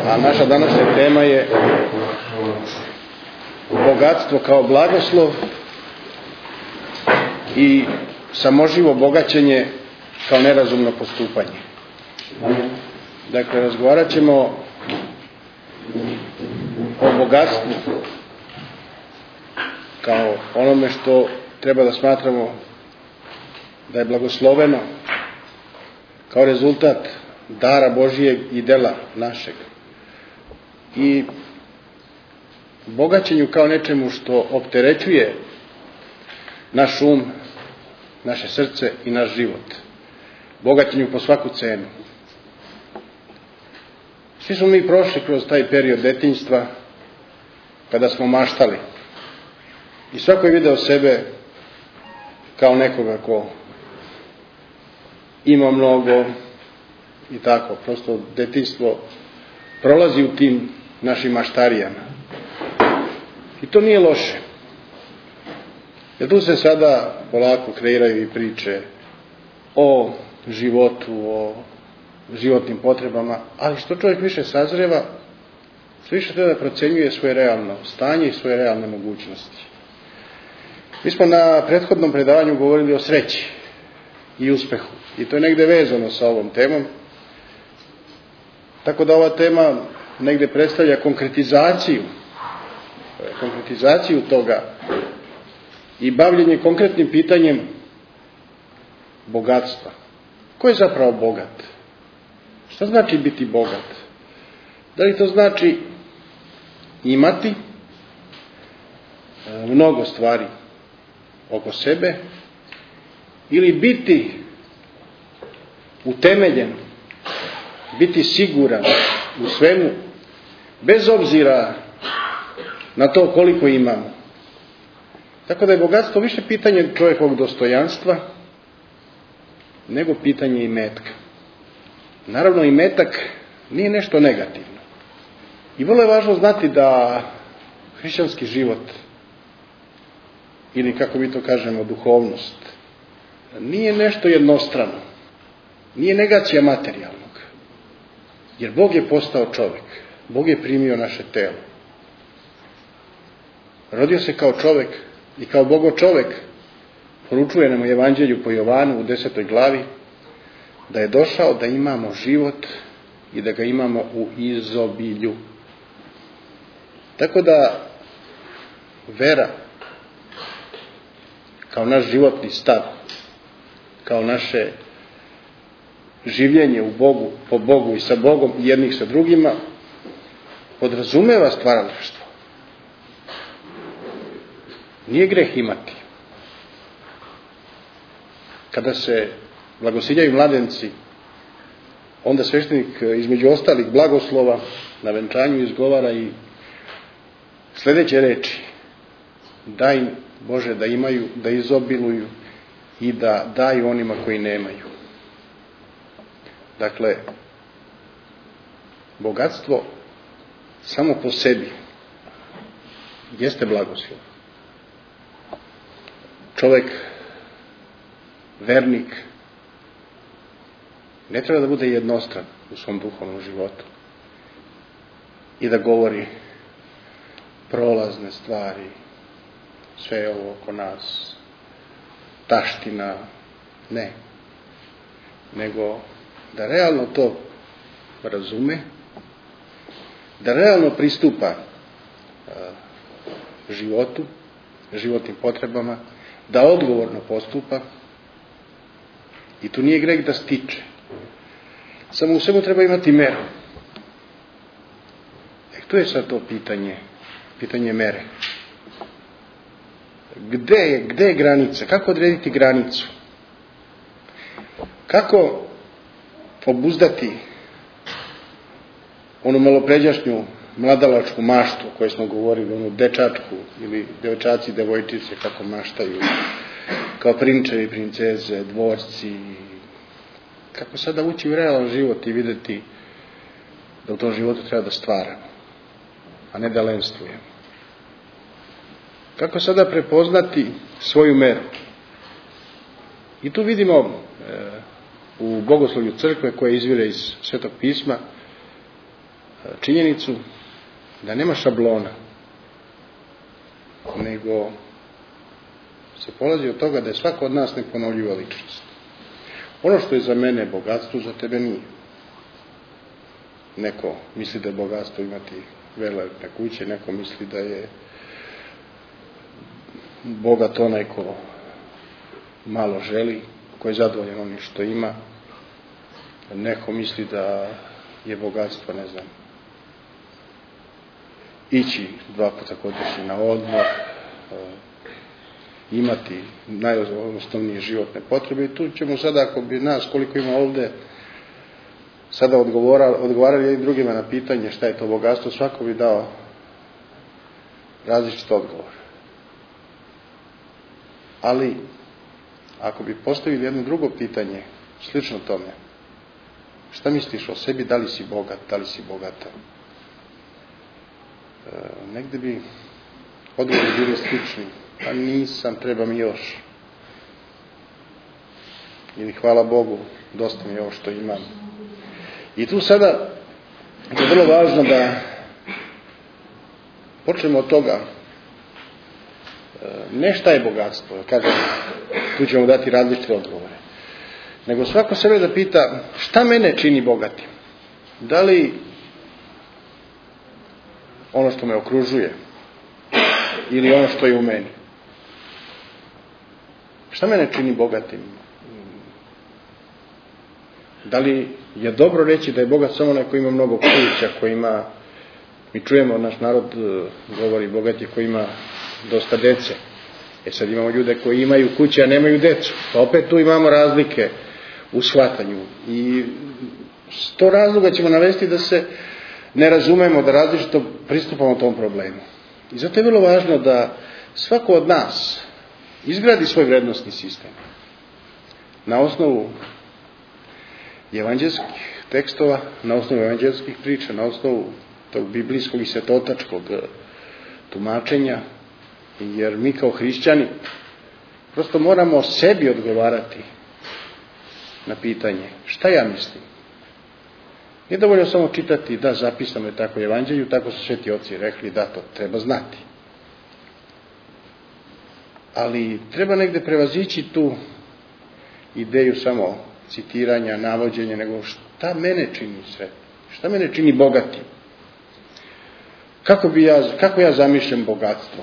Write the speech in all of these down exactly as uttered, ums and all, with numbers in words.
a naša današnja tema je bogatstvo kao blagoslov i samoživo bogaćenje kao nerazumno postupanje. Dakle, razgovarat ćemo o bogatstvu kao onome što treba da smatramo da je blagosloveno kao rezultat dara Božijeg i dela našeg. I bogaćenju kao nečemu što opterećuje naš um, naše srce i naš život. Bogaćenju po svaku cenu. Svi smo mi prošli kroz taj period detinjstva kada smo maštali. I svako je video sebe kao nekoga ko ima mnogo i tako. Prosto detinjstvo prolazi u tim našim maštarijama. I to nije loše. Jer tu se sada polako kreiraju i priče o životu, o životnim potrebama, ali što čovjek više sazreva, što više treba da procenjuje svoje realno stanje i svoje realne mogućnosti. Mi smo na prethodnom predavanju govorili o sreći i uspehu. I to je negde vezano sa ovom temom. Tako da ova tema negde predstavlja konkretizaciju, konkretizaciju toga i bavljenje konkretnim pitanjem bogatstva. Ko je zapravo bogat? Šta znači biti bogat? Da li to znači imati mnogo stvari oko sebe ili biti utemeljen, biti siguran u svemu, bez obzira na to koliko imamo. Tako da je bogatstvo više pitanje čovjekovog dostojanstva nego pitanje imetka. Naravno, imetak nije nešto negativno. I vrlo je važno znati da hrišćanski život, ili kako mi to kažemo, duhovnost, nije nešto jednostrano. Nije negacija materijalnog. Jer Bog je postao čovjek. Bog je primio naše telo. Rodio se kao čovjek i kao Bogo čovjek poručuje nam u Evanđelju po Jovanu u desetoj glavi da je došao da imamo život i da ga imamo u izobilju. Tako da vera kao naš životni stav, kao naše življenje u Bogu, po Bogu i sa Bogom i jednih sa drugima, podrazumeva stvaralaštvo. Nije greh imati. Kada se blagosiljaju mladenci, onda sveštenik između ostalih blagoslova na venčanju izgovara i sljedeće reči: daj im, Bože, da imaju, da izobiluju i da daju onima koji nemaju. Dakle, bogatstvo samo po sebi jeste blagoslov. Čovjek, vernik, ne treba da bude jednostran u svom duhovnom životu i da govori prolazne stvari, sve je ovo oko nas, taština, ne. Nego da realno to razume, da realno pristupa uh, životu, životnim potrebama, da odgovorno postupa. I tu nije greh da stiče. Samo u svemu treba imati meru. E, tu je sad to pitanje, pitanje mere. Gde je, gde je granica? Kako odrediti granicu? Kako obuzdati onu malopređašnju mladalačku maštu o kojoj smo govorili, onu dečačku ili devojčaci i devojčice kako maštaju, kao prinčevi i princeze, dvorci. Kako sada ući u realan život i vidjeti da u tom životu treba da stvaramo, a ne da lenstvujemo. Kako sada prepoznati svoju meru? I tu vidimo e, u bogoslovlju crkve koje izvire iz Svetog pisma činjenicu da nema šablona, nego se polazi od toga da je svako od nas neponovljiva ličnost. Ono što je za mene bogatstvo, za tebe nije. Neko misli da je bogatstvo imati velelepne kuće, neko misli da je bogat onaj ko malo želi, ko je zadovoljan onim što ima. Neko misli da je bogatstvo, ne znam, ići dva puta godišnje na odmor, imati najosnovnije životne potrebe. I tu ćemo sada, ako bi nas, koliko ima ovde, sada odgovarali jednim drugima na pitanje šta je to bogatstvo, svako bi dao različit odgovor. Ali, ako bi postavili jedno drugo pitanje, slično tome, šta misliš o sebi, da li si bogat, da li si bogata? E, negde bi odgovori bili slični. Pa nisam, treba mi još. Ili hvala Bogu, dosta mi je ovo što imam. I tu sada je vrlo važno da počnemo od toga. Ne šta je bogatstvo, kažem, tu ćemo dati različite odgovore. Nego svako sebe da pita šta mene čini bogatim. Da li ono što me okružuje ili ono što je u meni. Šta mene čini bogatim? Da li je dobro reći da je bogat samo onaj koji ima mnogo kuća, koji ima, mi čujemo, naš narod govori bogat je koji ima dosta dece. E sad imamo ljude koji imaju kuće, a nemaju decu. Pa opet tu imamo razlike u shvatanju. I sto razloga ćemo navesti da se ne razumemo, da različito pristupamo tom problemu. I zato je vrlo važno da svako od nas izgradi svoj vrednostni sistem na osnovu evanđelskih tekstova, na osnovu evanđelskih priča, na osnovu tog biblijskog i svetotačkog tumačenja, jer mi kao hrišćani prosto moramo sebi odgovarati na pitanje šta ja mislim. Nije dovoljno samo čitati da zapisano je tako u evanđelju, tako su sveti oci rekli, da to treba znati. Ali treba negde prevazići tu ideju samo citiranja, navođenja, nego šta mene čini sretnim, šta mene čini bogatim. Kako, bi ja, kako ja zamišljam bogatstvo?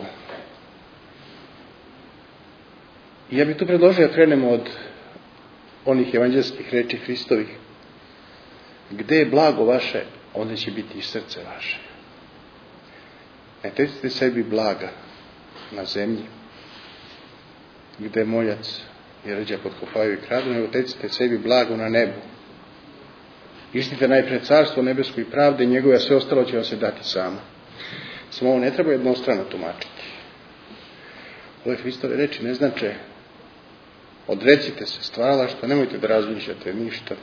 I ja bih tu predložio da krenemo od onih evanđelskih reči Hristovih. Gde je blago vaše, onda će biti i srce vaše. Ne tecite sebi blaga na zemlji, gde moljac i rđa potkopaju i kradu, nego tecite sebi blago na nebu. Ištite najpre carstvo nebesko i pravde, njegove, a sve ostalo će vam se dati samo. Samo ovo ne treba jednostrano tumačiti. Ove Hristove reči ne znače odrecite se stvaralaštva, nemojte da razmišljate ništa.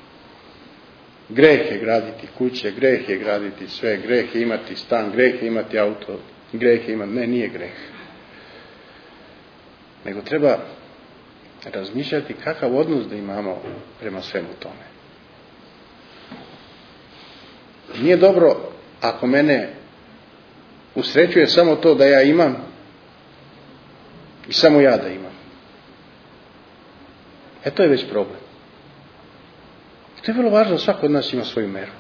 Greh je graditi kuće, greh je graditi sve, greh je imati stan, greh je imati auto, greh je imati... Ne, nije greh. Nego treba razmišljati kakav odnos da imamo prema svemu tome. Nije dobro ako mene usrećuje samo to da ja imam i samo ja da imam. E to je već problem. I to je vrlo važno, svako od nas ima svoju meru.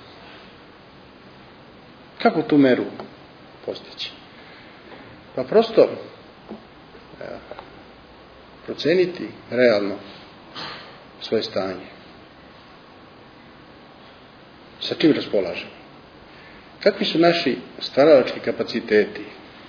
Kako tu meru postići? Pa prosto ja, proceniti realno svoje stanje. Sa čim raspolažemo? Kakvi su naši stvaralački kapaciteti?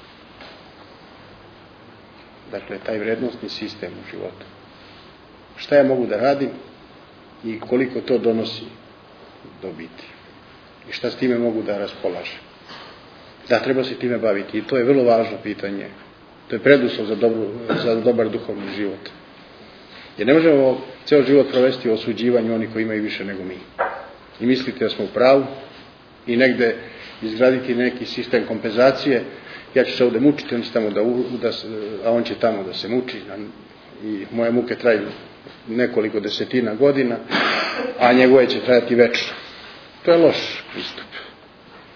Dakle, taj vrednostni sistem u životu. Šta ja mogu da radim i koliko to donosi dobiti. I šta s time mogu da raspolažem. Da, treba se time baviti. I to je vrlo važno pitanje. To je preduslov za, dobru, za dobar duhovni život. Jer ne možemo ceo život provesti u osuđivanju onih koji imaju više nego mi. I mislite da smo u pravu i negde izgraditi neki sistem kompenzacije. Ja ću se ovde mučiti, on će tamo da, da, a on će tamo da se muči. I moje muke traju nekoliko desetina godina, a njegove će trajati večno. To je loš pristup.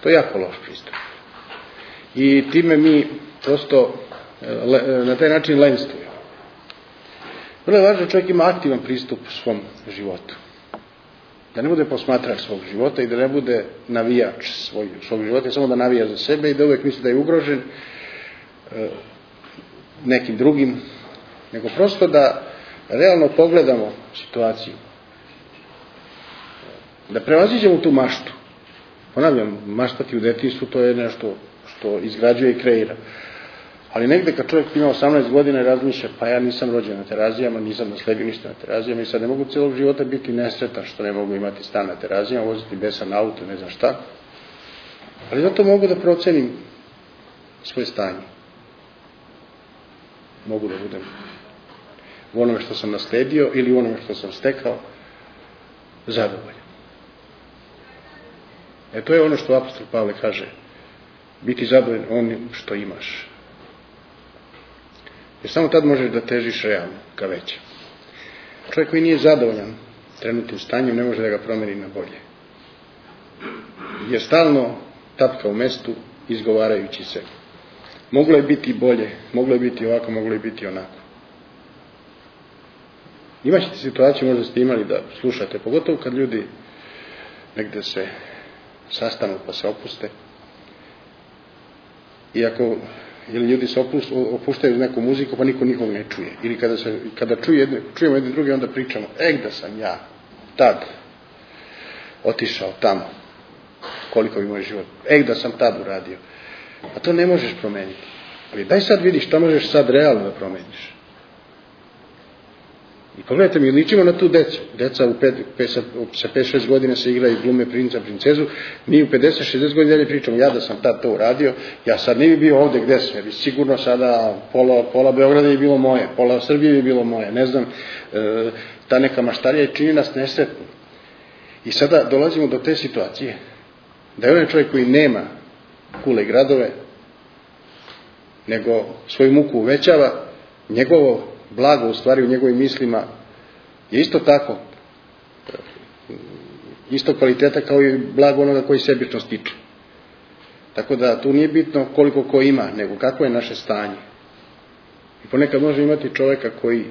To je jako loš pristup. I time mi prosto na taj način lenstujemo. Vrlo je važno da čovjek ima aktivan pristup u svom životu. Da ne bude posmatrač svog života i da ne bude navijač svog, svog života, samo da navija za sebe i da uvijek misli da je ugrožen e, nekim drugim, nego prosto da realno pogledamo situaciju. Da prevaziđemo tu maštu. Ponavljam, maštati u detinjstvu to je nešto što izgrađuje i kreira. Ali negde kad čovjek ima osamnaest godina i razmišlja, pa ja nisam rođen na Terazijama, nisam nasledio ništa na Terazijama i sad ne mogu cijelog života biti nesretan što ne mogu imati stan na Terazijama, voziti besan auto, ne znam šta. Ali zato mogu da procenim svoje stanje. Mogu da budem u onome što sam nasledio ili u onome što sam stekao zadovoljan. E to je ono što apostol Pavle kaže, biti zadovoljan onim što imaš. Jer samo tad možeš da težiš realno, ka većem. Čovjek koji nije zadovoljan trenutnim stanjem ne može da ga promeni na bolje. Jer stalno tapka u mestu izgovarajući se. Moglo je biti bolje, moglo je biti ovako, moglo je biti onako. Imaćete situaciju, možda ste imali da slušate, pogotovo kad ljudi negde se sastanu pa se opuste. Iako ili ljudi se opuštaju uz neku muziku pa niko nikog ne čuje. Ili kada, se, kada čuje jedne, čujemo jedne druge onda pričamo, e da sam ja tad otišao tamo, koliko bi moj život, e da sam tad uradio. A to ne možeš promeniti. Ali daj sad vidiš šta možeš sad realno da promeniš. I pogledajte, mi ličimo na tu decu. Deca u pet, pet, sa pet šest godina se igraju glume princa, princezu. Mi u pedeset šezdeset godina dalje pričamo, ja da sam tad to uradio, ja sad ne bi bio ovde gde sam, jer bi sigurno sada pola, pola Beograda je bilo moje, pola Srbije je bilo moje, ne znam, e, ta neka maštarija čini nas nesretnim. I sada dolazimo do te situacije, da je onaj čovjek koji nema kule i gradove, nego svoju muku uvećava, njegovo blago u stvari u njegovim mislima je isto tako, isto kvaliteta kao i blago onoga koji sebično stiče. Tako da tu nije bitno koliko ko ima, nego kako je naše stanje. I ponekad može imati čovjeka koji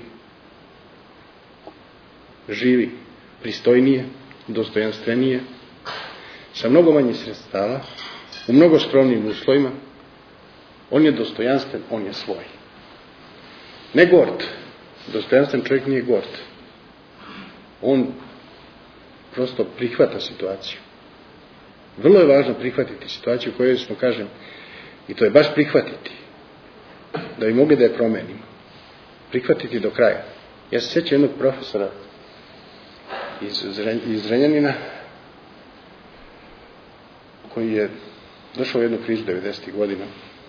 živi pristojnije, dostojanstvenije, sa mnogo manje sredstava, u mnogo skromnim uslovima. On je dostojanstven, on je svoj. Ne gord. Dostojanstven čovjek nije gord. On prosto prihvata situaciju. Vrlo je važno prihvatiti situaciju u kojoj smo, kažem, i to je baš prihvatiti, da bi mogli da je promenimo. Prihvatiti do kraja. Ja se sjećam jednog profesora iz, iz Zrenjanina, koji je došao u jednu krizu devedesetih godina.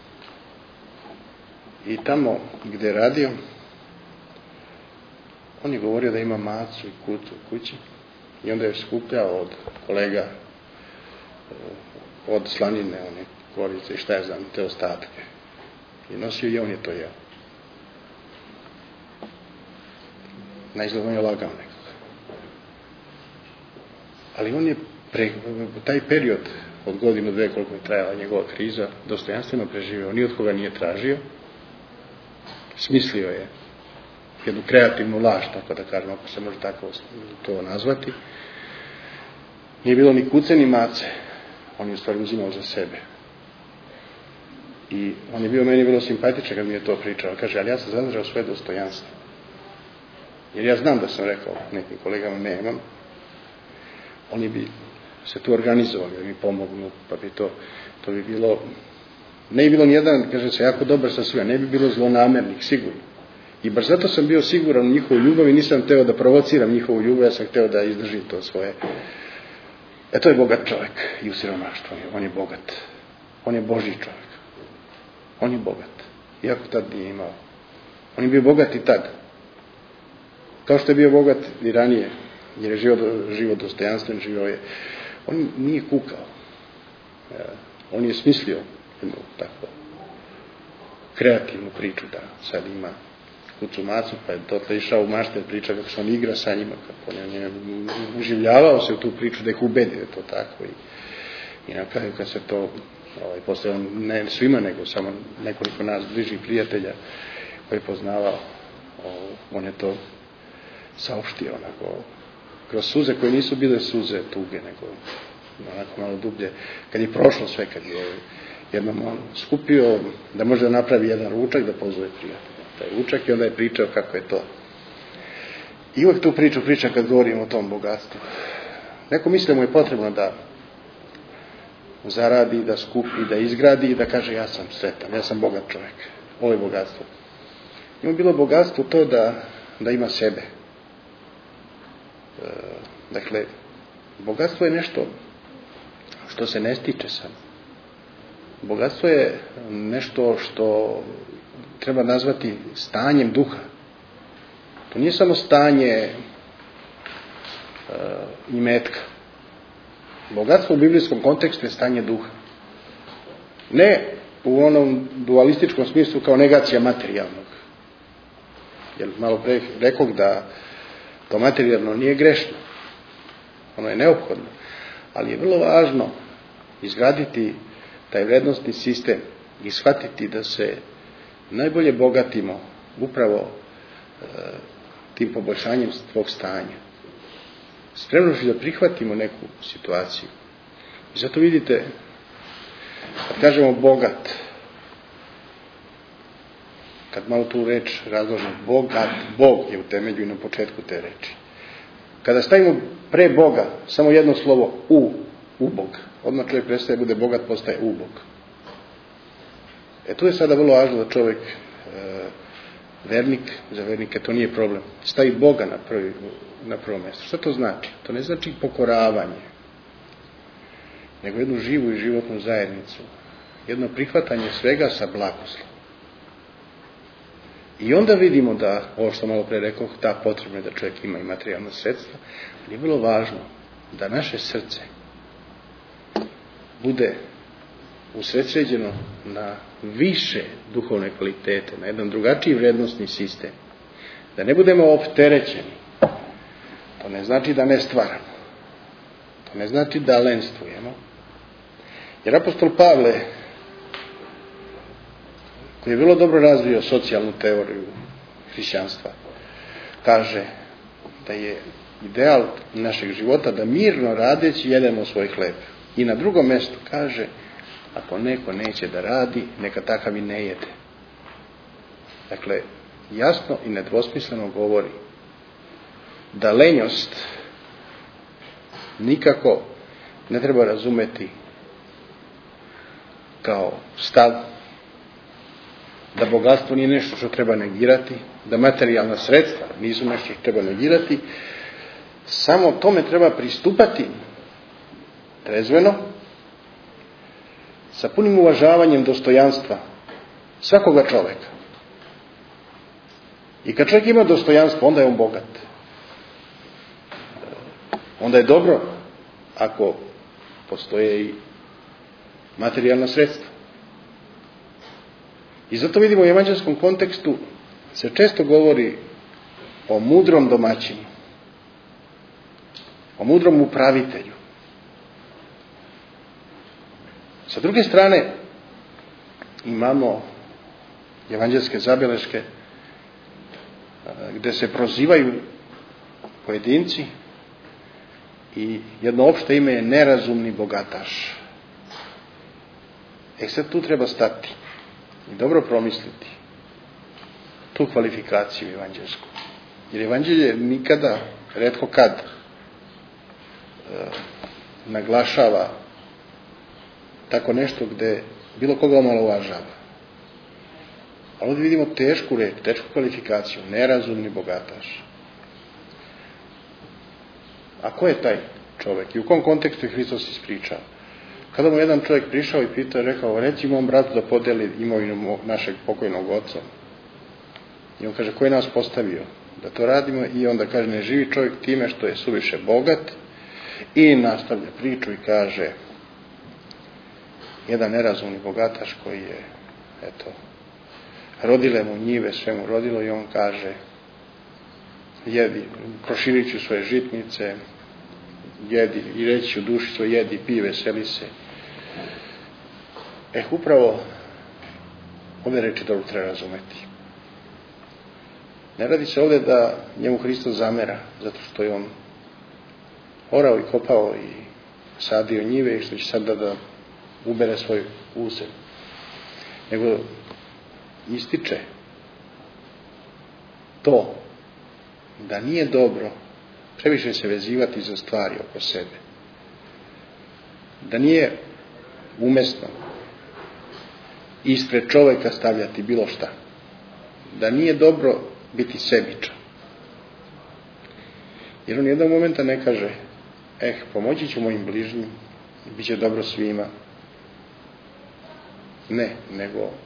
I tamo gdje je radio, on je govorio da ima macu i kutu u kući i onda je skupljao od kolega od slanine, one korice i šta je znam, te ostatke. I nosio i on je to jeo. Naizgled on je lagao nekako. Ali on je pre, taj period od godinu dve koliko je trajala njegova kriza dostojanstveno preživio. Ni od koga nije tražio. Smislio je jednu kreativnu laž, tako da kažem, ako se može tako to nazvati. Nije bilo ni kuce ni mace. On je u stvari uzimao za sebe. I on je bio meni bilo simpatičan kad mi je to pričao. Kaže, ali ja sam zadržao svoje dostojanstvo. Jer ja znam da sam rekao nekim kolegama nemam. Oni bi se tu organizovali da mi pomognu, pa bi to, to bi bilo, ne bi bilo nijedan, kaže se, jako dobar sa sve, ne bi bilo zlonamernih, sigurno. I baš zato sam bio siguran u njihovu ljubav i nisam hteo da provociram njihovu ljubav, ja sam hteo da izdržim to svoje. E to je bogat čovjek i u siromaštvu, on je bogat. On je Božji čovjek. On je bogat. Iako tad nije imao. On je bio bogat i tad. Kao što je bio bogat i ranije, jer je život, život dostojanstven, živio je. On nije kukao. On je smislio jednu takvu kreativnu priču da sad ima kucu macu, pa je dotle išao u mašter priča kako se on igra sa njima, kako on je uživljavao se u tu priču da ih ubedi da je to tako. I, I na kraju kad se to, ovaj, posle on, ne svima, nego samo nekoliko nas bližih prijatelja koji je poznavao, ovaj, on je to saopštio onako, kroz suze koje nisu bile suze tuge, nego onako malo dublje. Kad je prošlo sve, kad je jednom on skupio da može da napravi jedan ručak, da pozove prijatelja. Taj ručak i onda je pričao kako je to. I uvijek tu priču priča kad govorimo o tom bogatstvu. Neko misli da mu je potrebno da zaradi, da skupi, da izgradi i da kaže ja sam sretan, ja sam bogat čovjek. Ovo je bogatstvo. Njemu je bilo bogatstvo to da, da ima sebe. E, dakle, bogatstvo je nešto što se ne stiče samo. Bogatstvo je nešto što treba nazvati stanjem duha. To nije samo stanje e, imetka. Bogatstvo u biblijskom kontekstu je stanje duha. Ne u onom dualističkom smislu kao negacija materijalnog. Jer malo pre rekoh da to materijalno nije grešno. Ono je neophodno. Ali je vrlo važno izgraditi taj vrednostni sistem i shvatiti da se najbolje bogatimo upravo e, tim poboljšanjem svog stanja. Spremnošću da prihvatimo neku situaciju. I zato vidite, kad kažemo bogat, kad malo tu reč razložimo, bogat, Bog je u temelju i na početku te reči. Kada stavimo pre Boga samo jedno slovo u, ubog, odmah čovjek prestaje bude bogat, postaje ubog. E tu je sada vrlo važno da čovjek, e, vernik, za vernike to nije problem, stavi Boga na, prvi, na prvo mjesto. Što to znači? To ne znači pokoravanje, nego jednu živu i životnu zajednicu, jedno prihvatanje svega sa blagoslovom. I onda vidimo da, ovo što malo pre rekao, ta potrebna je da čovjek ima i materijalno sredstva, ali je vrlo važno da naše srce bude usredsređeno na više duhovne kvalitete, na jedan drugačiji vrednostni sistem. Da ne budemo opterećeni. To ne znači da ne stvaramo. To ne znači da lenstvujemo. Jer apostol Pavle, koji je vrlo dobro razvio socijalnu teoriju hrišćanstva, kaže da je ideal našeg života da mirno radeći jedemo svoj hleb. I na drugom mjestu kaže, ako neko neće da radi, neka takav i ne jede. Dakle, jasno i nedvosmisleno govori da lenjost nikako ne treba razumeti kao stav, da bogatstvo nije nešto što treba negirati, da materijalna sredstva nisu nešto što treba negirati, samo tome treba pristupati trezveno, sa punim uvažavanjem dostojanstva svakoga čovjeka. I kad čovjek ima dostojanstvo, onda je on bogat. Onda je dobro ako postoje i materijalna sredstva. I zato vidimo u evanđelskom kontekstu se često govori o mudrom domaćinu, o mudrom upravitelju. Sa druge strane imamo evanđelske zabeleške gdje se prozivaju pojedinci i jedno opšte ime je nerazumni bogataš. E sad tu treba stati i dobro promisliti tu kvalifikaciju evanđelsku. Jer evanđelje nikada, retko kad, e, naglašava tako nešto gdje bilo koga omalovažava. Ali ovdje vidimo tešku reč, tešku kvalifikaciju, nerazumni bogataš. A ko je taj čovjek? I u kom kontekstu je Hristos ispričao? Kada mu jedan čovjek prišao i pitao, rekao, reci mom bratu da podeli imovinu našeg pokojnog oca. I on kaže, ko je nas postavio da to radimo? I onda kaže, ne živi čovjek time što je suviše bogat. I nastavlja priču i kaže, jedan nerazumni bogataš koji je, eto, rodile mu njive, sve mu rodilo i on kaže, jedi, proširit ću svoje žitnice, jedi, i reći u duši svoj, jedi, pij, veseli se. Eh, upravo ove reči dobro treba razumeti. Ne radi se ovdje da njemu Hristos zamera, zato što je on orao i kopao i sadio njive i što će sad da, da ubere svoj usjev. Nego ističe to da nije dobro previše se vezivati za stvari oko sebe. Da nije umesno ispred čovjeka stavljati bilo šta. Da nije dobro biti sebičan. Jer on jednog momenta ne kaže, eh, pomoći ću mojim bližnjim, bit će dobro svima. Ne, nego e,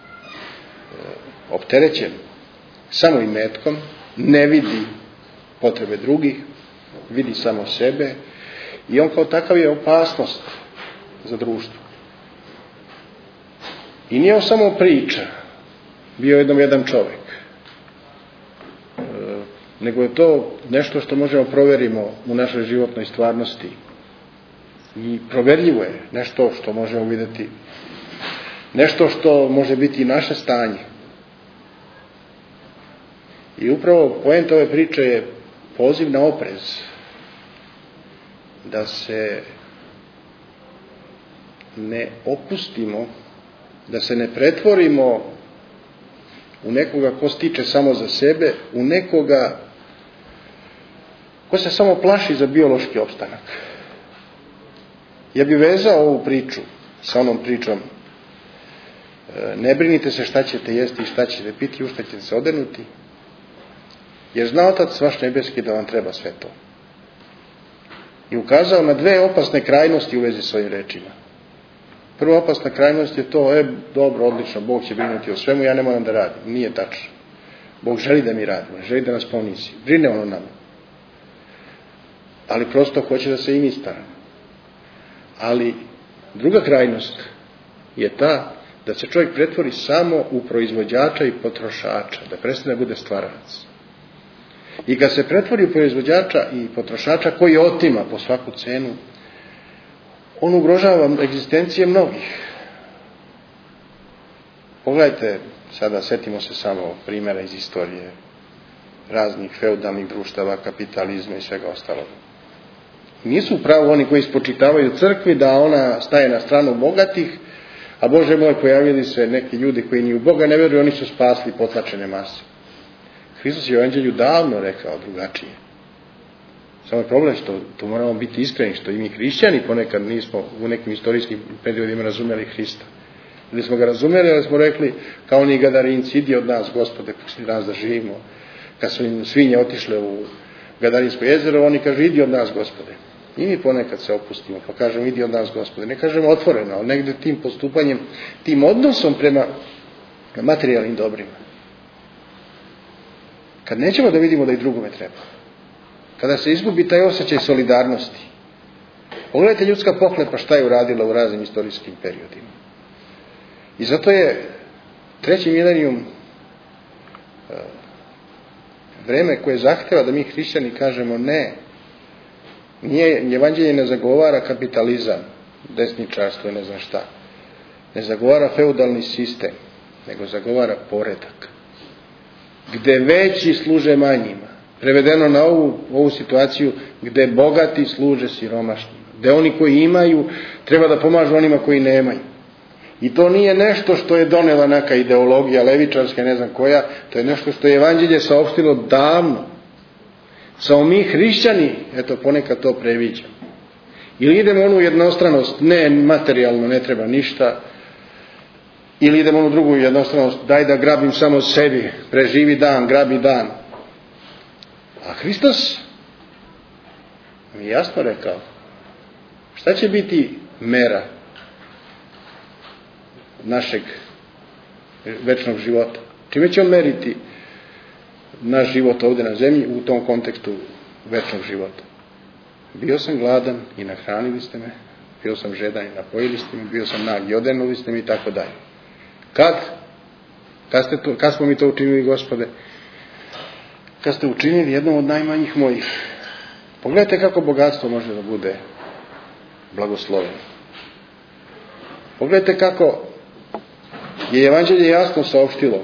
opterećen samo imetkom, ne vidi potrebe drugih, vidi samo sebe i on kao takav je opasnost za društvo. I nije on samo priča, bio jednom jedan čovjek, e, nego je to nešto što možemo provjerimo u našoj životnoj stvarnosti. I provjerljivo je nešto što možemo vidjeti, nešto što može biti i naše stanje. I upravo poenta ove priče je poziv na oprez, da se ne opustimo, da se ne pretvorimo u nekoga ko stiče samo za sebe, u nekoga ko se samo plaši za biološki opstanak. Ja bih vezao ovu priču sa onom pričom, ne brinite se šta ćete jesti i šta ćete piti, u šta ćete se odenuti, jer zna Otac vaš nebeski da vam treba sve to. I ukazao na dve opasne krajnosti u vezi s ovim rečima. Prva opasna krajnost je to, e, dobro, odlično, Bog će brinuti o svemu, ja ne moram da radim. Nije tačno. Bog želi da mi radimo, želi da nas ponisi. Brine on o nama. Ali prosto hoće da se i mi staramo. Ali druga krajnost je ta da se čovjek pretvori samo u proizvođača i potrošača, da prestane da bude stvaralac. I kad se pretvori u proizvođača i potrošača koji otima po svaku cenu, on ugrožava egzistencije mnogih. Pogledajte, sada setimo se samo primjera iz istorije raznih feudalnih društava, kapitalizma i svega ostalog. Nisu upravo oni koji spočitavaju crkvi da ona staje na stranu bogatih, a Bože moj, pojavili se neki ljudi koji ni u Boga ne vjeruju, oni su spasli potlačene mase. Hristos je u Evanđelju davno rekao drugačije. Samo je problem što tu moramo biti iskreni, što i mi hrišćani ponekad nismo u nekim istorijskim periodima razumjeli Hrista. Ili smo ga razumjeli, ali smo rekli kao oni Gadarinci, idi od nas, Gospode, pusti nas da živimo. Kad su im svinje otišle u Gadarinsko jezero, oni kažu, idi od nas, Gospode. I mi ponekad se opustimo, pa kažemo, idi od nas, Gospode. Ne kažemo otvoreno, ali negdje tim postupanjem, tim odnosom prema materijalnim dobrima. Kad nećemo da vidimo da i drugome treba. Kada se izgubi taj osjećaj solidarnosti. Pogledajte ljudska pohlepa šta je uradila u raznim istorijskim periodima. I zato je treći milenijum vreme koje zahteva da mi hrišćani kažemo ne. Nije, evanđelje ne zagovara kapitalizam, desničarstvo i ne znam šta. Ne zagovara feudalni sistem, nego zagovara poredak. Gde veći služe manjima. Prevedeno na ovu, ovu situaciju gde bogati služe siromašnima. Gde oni koji imaju treba da pomažu onima koji nemaju. I to nije nešto što je donela neka ideologija levičarska, ne znam koja, to je nešto što je evanđelje saopštilo davno. Samo mi hrišćani, eto ponekad to previđamo. Ili idemo u onu jednostranost, ne materijalno, ne treba ništa, ili idemo u onu drugu jednostranost, daj da grabim samo sebi, preživi dan, grabi dan. A Hristos mi je jasno rekao, šta će biti mera našeg večnog života? Čime će on meriti naš život ovdje na zemlji u tom kontekstu večnog života? Bio sam gladan i nahranili ste me, bio sam žedan i napojili ste me, bio sam nag i odenuli ste me i tako dalje. Kad? Kad, ste to, kad smo mi to učinili, Gospode? Kad ste učinili jednom od najmanjih mojih. Pogledajte kako bogatstvo može da bude blagosloveno. Pogledajte kako je evanđelje jasno saopštilo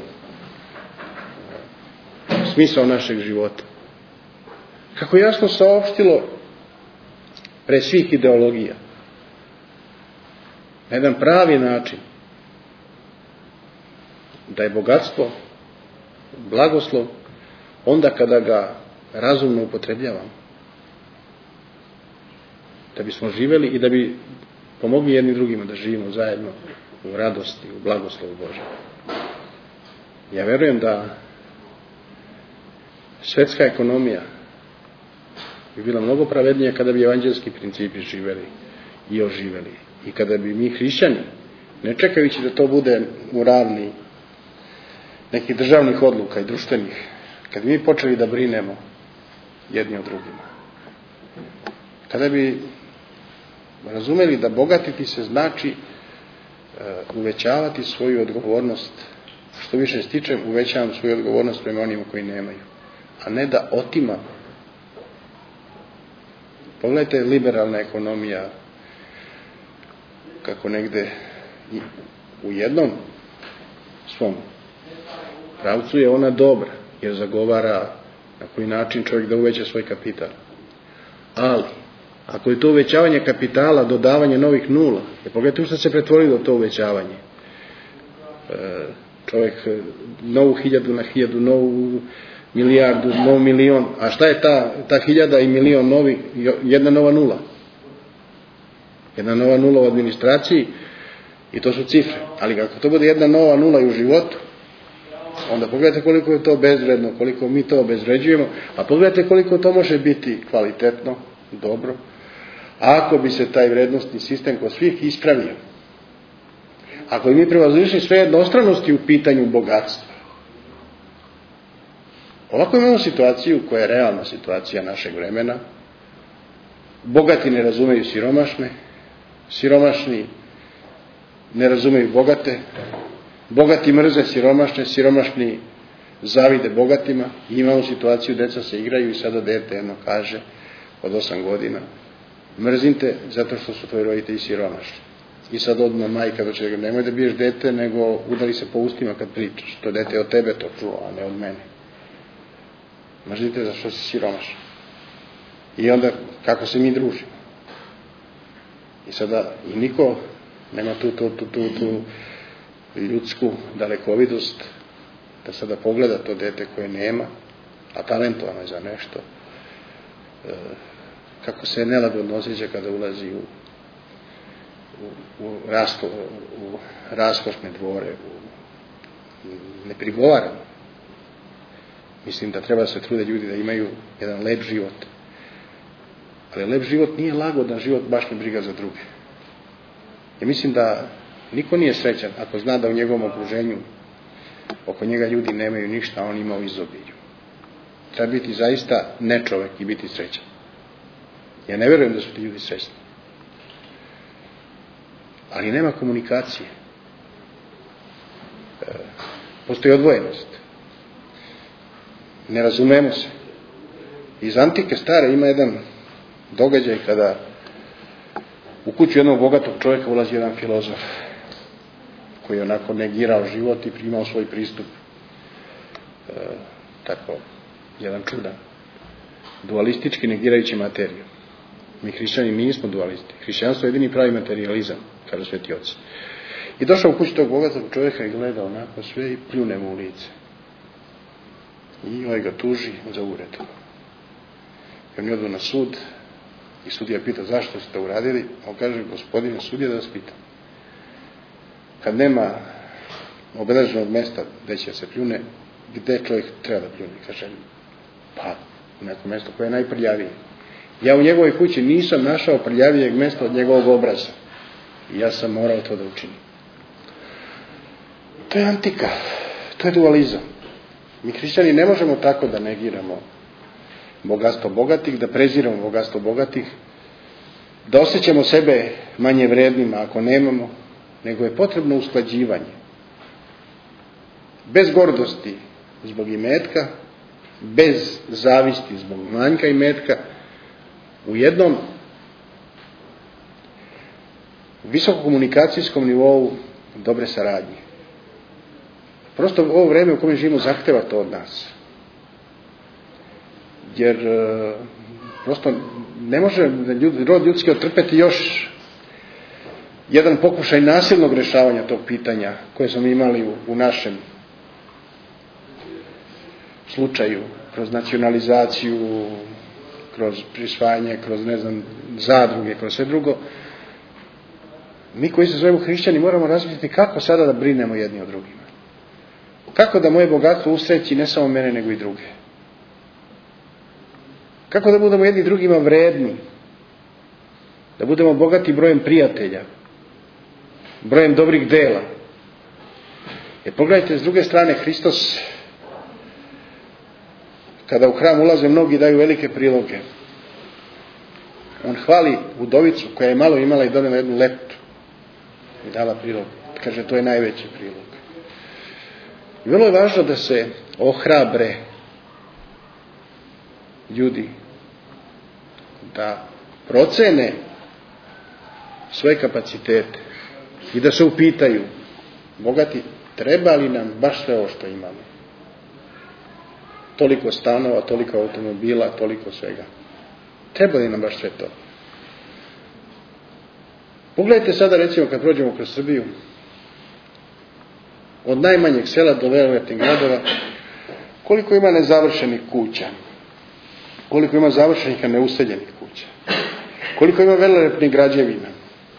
smisao našeg života. Kako je jasno saopštilo pre svih ideologija. Na jedan pravi način. Da je bogatstvo, blagoslov, onda kada ga razumno upotrebljavamo. Da bismo živjeli i da bi pomogli jedni drugima da živimo zajedno u radosti, u blagoslovu Božem. Ja verujem da svetska ekonomija bi bila mnogo pravednija kada bi evanđelski principi živjeli i oživjeli. I kada bi mi hrišćani, ne čekajući da to bude u ravni nekih državnih odluka i društvenih, kad bi mi počeli da brinemo jedni o drugima. Kada bi razumeli da bogatiti se znači uh, uvećavati svoju odgovornost, što više stičem, uvećavam svoju odgovornost prema onima koji nemaju, a ne da otimam. Pogledajte liberalna ekonomija, kako negde u jednom svom pravcu je ona dobra, jer zagovara na koji način čovjek da uveća svoj kapital. Ali, ako je to uvećavanje kapitala, dodavanje novih nula, jer pogledajte u što se pretvorilo to uvećavanje. E, čovjek novu hiljadu na hiljadu, novu milijardu, nov milion, a šta je ta, ta hiljada i milion novi, jedna nova nula. Jedna nova nula u administraciji i to su cifre. Ali ako to bude jedna nova nula i u životu, onda pogledajte koliko je to bezvredno, koliko mi to obezvređujemo, a pogledajte koliko to može biti kvalitetno, dobro, ako bi se taj vrednostni sistem kod svih ispravio. Ako bi mi prevazišli sve jednostranosti u pitanju bogatstva. Ovako imamo situaciju koja je realna situacija našeg vremena. Bogati ne razumeju siromašne, siromašni ne razumeju bogate, bogati mrze siromašne, siromašni zavide bogatima. I imamo situaciju, deca se igraju i sada dete jedno kaže od osam godina, mrzim te zato što su tvoji roditelji siromašni. I sad odmah majka doće da nemoj da biješ dete, nego udari se po ustima kad pričaš. To dete je od tebe to čuo, a ne od mene. Mrzim te zato što si siromašan. I onda kako se mi družimo. I sada i niko nema tu, tu, tu, tu, tu ljudsku dalekovidost da sada pogleda to dete koje nema, a talentovano je za nešto, e, kako se nelagodno osjeća kada ulazi u, u, u, rasko, u raskošne dvore, u neprigovarano. Mislim da treba se trude ljudi da imaju jedan lep život. Ali lep život nije lagodan život, baš ne briga za druge. Ja mislim da niko nije srećan ako zna da u njegovom okruženju oko njega ljudi nemaju ništa, a on ima u izobilju. Treba biti zaista nečovek i biti srećan. Ja ne vjerujem da su ti ljudi srećni. Ali nema komunikacije. E, postoji odvojenost. Ne razumemo se. Iz antike stare ima jedan događaj kada u kuću jednog bogatog čovjeka ulazi jedan filozof koji je onako negirao život i primao svoj pristup e, tako jedan čudan, dualistički negirajući materiju. Mi hrišćani nismo dualisti. Hrišćanstvo je jedini pravi materializam, kažu sveti oci. I došao u kuću tog bogatog čovjeka i gleda onako sve i pljune mu u lice. I ovaj ga tuži za uvredu. I oni odu na sud i sudija pita zašto ste to uradili. On kaže, gospodine sudija, da vas pitam. Kad nema obeleženog mesta gde će se pljune, gde čovjek treba da pljune? Kaže, pa u neko mesto koje je najprljavije. Ja u njegovoj kući nisam našao prljavijeg mesta od njegovog obraza. I ja sam morao to da učinim. To je antika. To je dualizam. Mi hrišćani ne možemo tako da negiramo bogatstvo bogatih, da preziramo bogatstvo bogatih, da osjećamo sebe manje vrednima ako nemamo, nego je potrebno usklađivanje. Bez gordosti zbog imetka, bez zavisti zbog manjka imetka, u jednom visokokomunikacijskom nivou dobre saradnje. Prosto ovo vreme u kojem živimo zahteva to od nas. Jer prosto ne može ljudi, rod ljudski otrpeti još jedan pokušaj nasilnog rješavanja tog pitanja koje smo imali u, u našem slučaju, kroz nacionalizaciju, kroz prisvajanje, kroz ne znam, zadruge, kroz sve drugo. Mi koji se zovemo hrišćani moramo razmisliti kako sada da brinemo jedni o drugima. Kako da moje bogatstvo usreći ne samo mene nego i druge. Kako da budemo jedni drugima vredni. Da budemo bogati brojem prijatelja. Brojem dobrih dela. Jer pogledajte, s druge strane, Hristos, kada u hram ulaze, mnogi daju velike priloge. On hvali udovicu koja je malo imala i donela jednu leptu. I dala prilog. Kaže, to je najveći prilog. I vrlo je važno da se ohrabre ljudi, da procene svoje kapacitete i da se upitaju, bogati, treba li nam baš sve ovo što imamo? Toliko stanova, toliko automobila, toliko svega. Treba li nam baš sve to? Pogledajte sada, recimo, kad prođemo kroz Srbiju, od najmanjeg sela do velelepnih gradova, koliko ima nezavršenih kuća, koliko ima završenih, a neuseljenih kuća, koliko ima velelepnih građevina.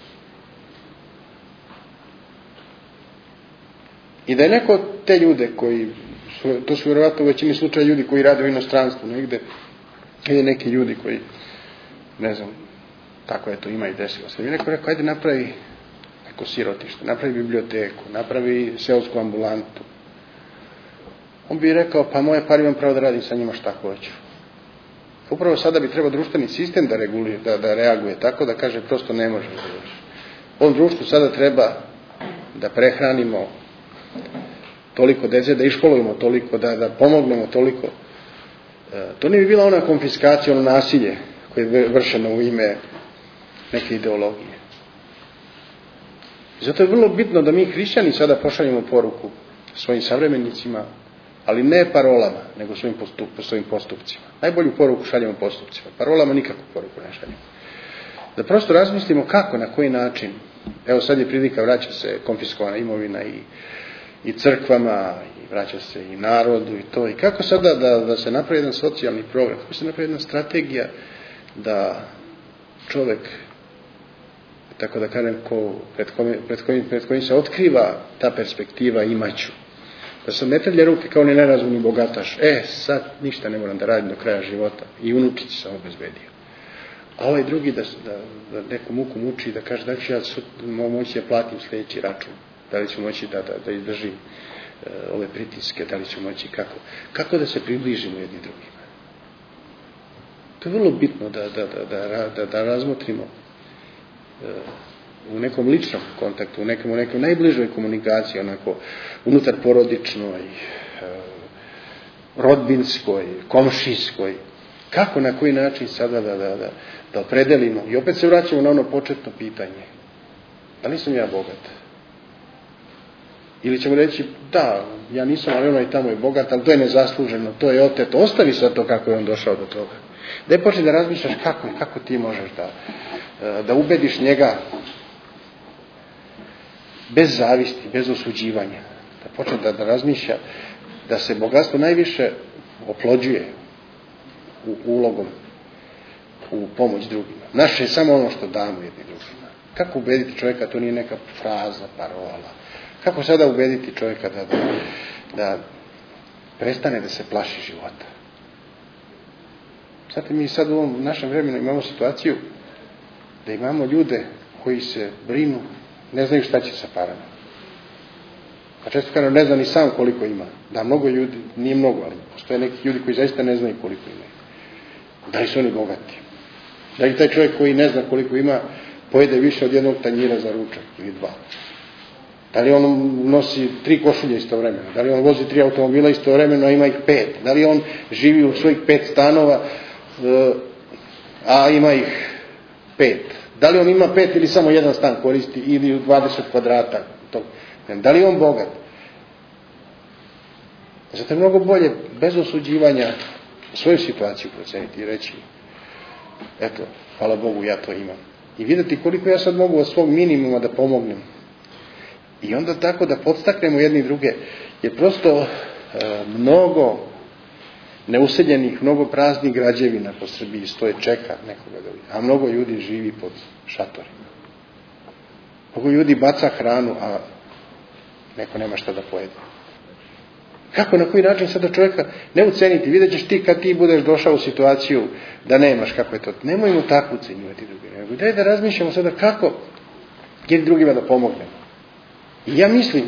I da je neko od te ljude koji, su, to su vjerovatno u većini slučaja ljudi koji rade u inostranstvu negde, ili neki ljudi koji, ne znam, tako je to, ima i desilo se. I neko rekao, ajde napravi neko sirotište, napravi biblioteku, napravi seosku ambulantu. On bi rekao, pa moje pare imam pravo da radim sa njima šta hoću. Upravo sada bi trebao društveni sistem da, regulira, da, da reaguje tako, da kaže prosto ne može da još. Ovom društvu sada treba da prehranimo toliko dece, da iškolujemo toliko, da, da pomognemo toliko. E, to ne bi bila ona konfiskacija, ono nasilje koje je vršeno u ime neke ideologije. I zato je vrlo bitno da mi hrišćani sada pošaljemo poruku svojim savremenicima, ali ne parolama, nego svojim, postup, svojim postupcima. Najbolju poruku šaljemo postupcima. Parolama nikakvu poruku ne šaljemo. Da prosto razmislimo kako, na koji način. Evo sad je prilika, vraća se konfiskovana imovina i, i crkvama, i vraća se i narodu i to. I kako sada da, da se napravi jedan socijalni program, kako se napravi jedna strategija da čovjek, tako da kažem, ko, pred, kojim, pred, kojim, pred kojim se otkriva ta perspektiva imaću. Da sam ne trlje ruke kao ni nerazumni bogataš. E, sad ništa ne moram da radim do kraja života. I unučići sam obezbedio. A ovaj drugi da, da, da neku muku muči, da kaže da ću ja moći da platim sljedeći račun. Da li ću moći da, da, da izdržim e, ove pritiske, da li ću moći kako. Kako da se približimo jedni drugima. To je vrlo bitno da, da, da, da, da, da razmotrimo e, u nekom ličnom kontaktu, u nekom, u nekom najbližoj komunikaciji, onako unutar porodičnoj, e, rodbinskoj, komšijskoj. Kako, na koji način sada da, da, da, da opredelimo. I opet se vraćamo na ono početno pitanje. Da li sam ja bogat? Ili ćemo reći, da, ja nisam, ali onaj tamo je bogat, ali to je nezasluženo, to je oteto. Ostavi sad to kako je on došao do toga. Da je početi da razmišljaš kako, kako ti možeš da, da ubediš njega bez zavisti, bez osuđivanja. Da počne da, da razmišlja da se bogatstvo najviše oplođuje u ulogom u pomoć drugima. Naše je samo ono što damo jedni drugima. Kako ubediti čovjeka, to nije neka fraza, parola. Kako sada ubediti čovjeka da, da, da prestane da se plaši života. Znate, mi sad u ovom našem vremenu imamo situaciju da imamo ljude koji se brinu, ne znaju šta će sa parama. A često kažem, ne zna ni sam koliko ima. Da, mnogo ljudi, nije mnogo, ali postoje neki ljudi koji zaista ne znaju koliko imaju. Da li su oni bogati? Da li taj čovjek koji ne zna koliko ima pojede više od jednog tanjira za ručak ili dva? Da li on nosi tri košulje istovremeno? Da li on vozi tri automobila istovremeno, a ima ih pet? Da li on živi u svojih pet stanova, a ima ih pet Da li on ima pet ili samo jedan stan koristi ili u dvadeset kvadrata. Da li je on bogat? Zato je mnogo bolje bez osuđivanja svoju situaciju proceniti i reći eto, hvala Bogu, ja to imam. I vidjeti koliko ja sad mogu od svog minimuma da pomognem. I onda tako da podstaknemo jedni druge, je prosto e, mnogo neuseljenih, mnogo praznih građevina po Srbiji stoje, čeka nekoga da vidi. A mnogo ljudi živi pod šatorima. Mnogo ljudi baca hranu, a neko nema šta da pojede. Kako, na koji način sada čovjeka ne uceniti? Vidjet ćeš ti kad ti budeš došao u situaciju da nemaš, kako je to. Nemojmo tako ucenjivati drugi. Nego daj da razmišljamo sada kako jedni drugima da pomognemo. I ja mislim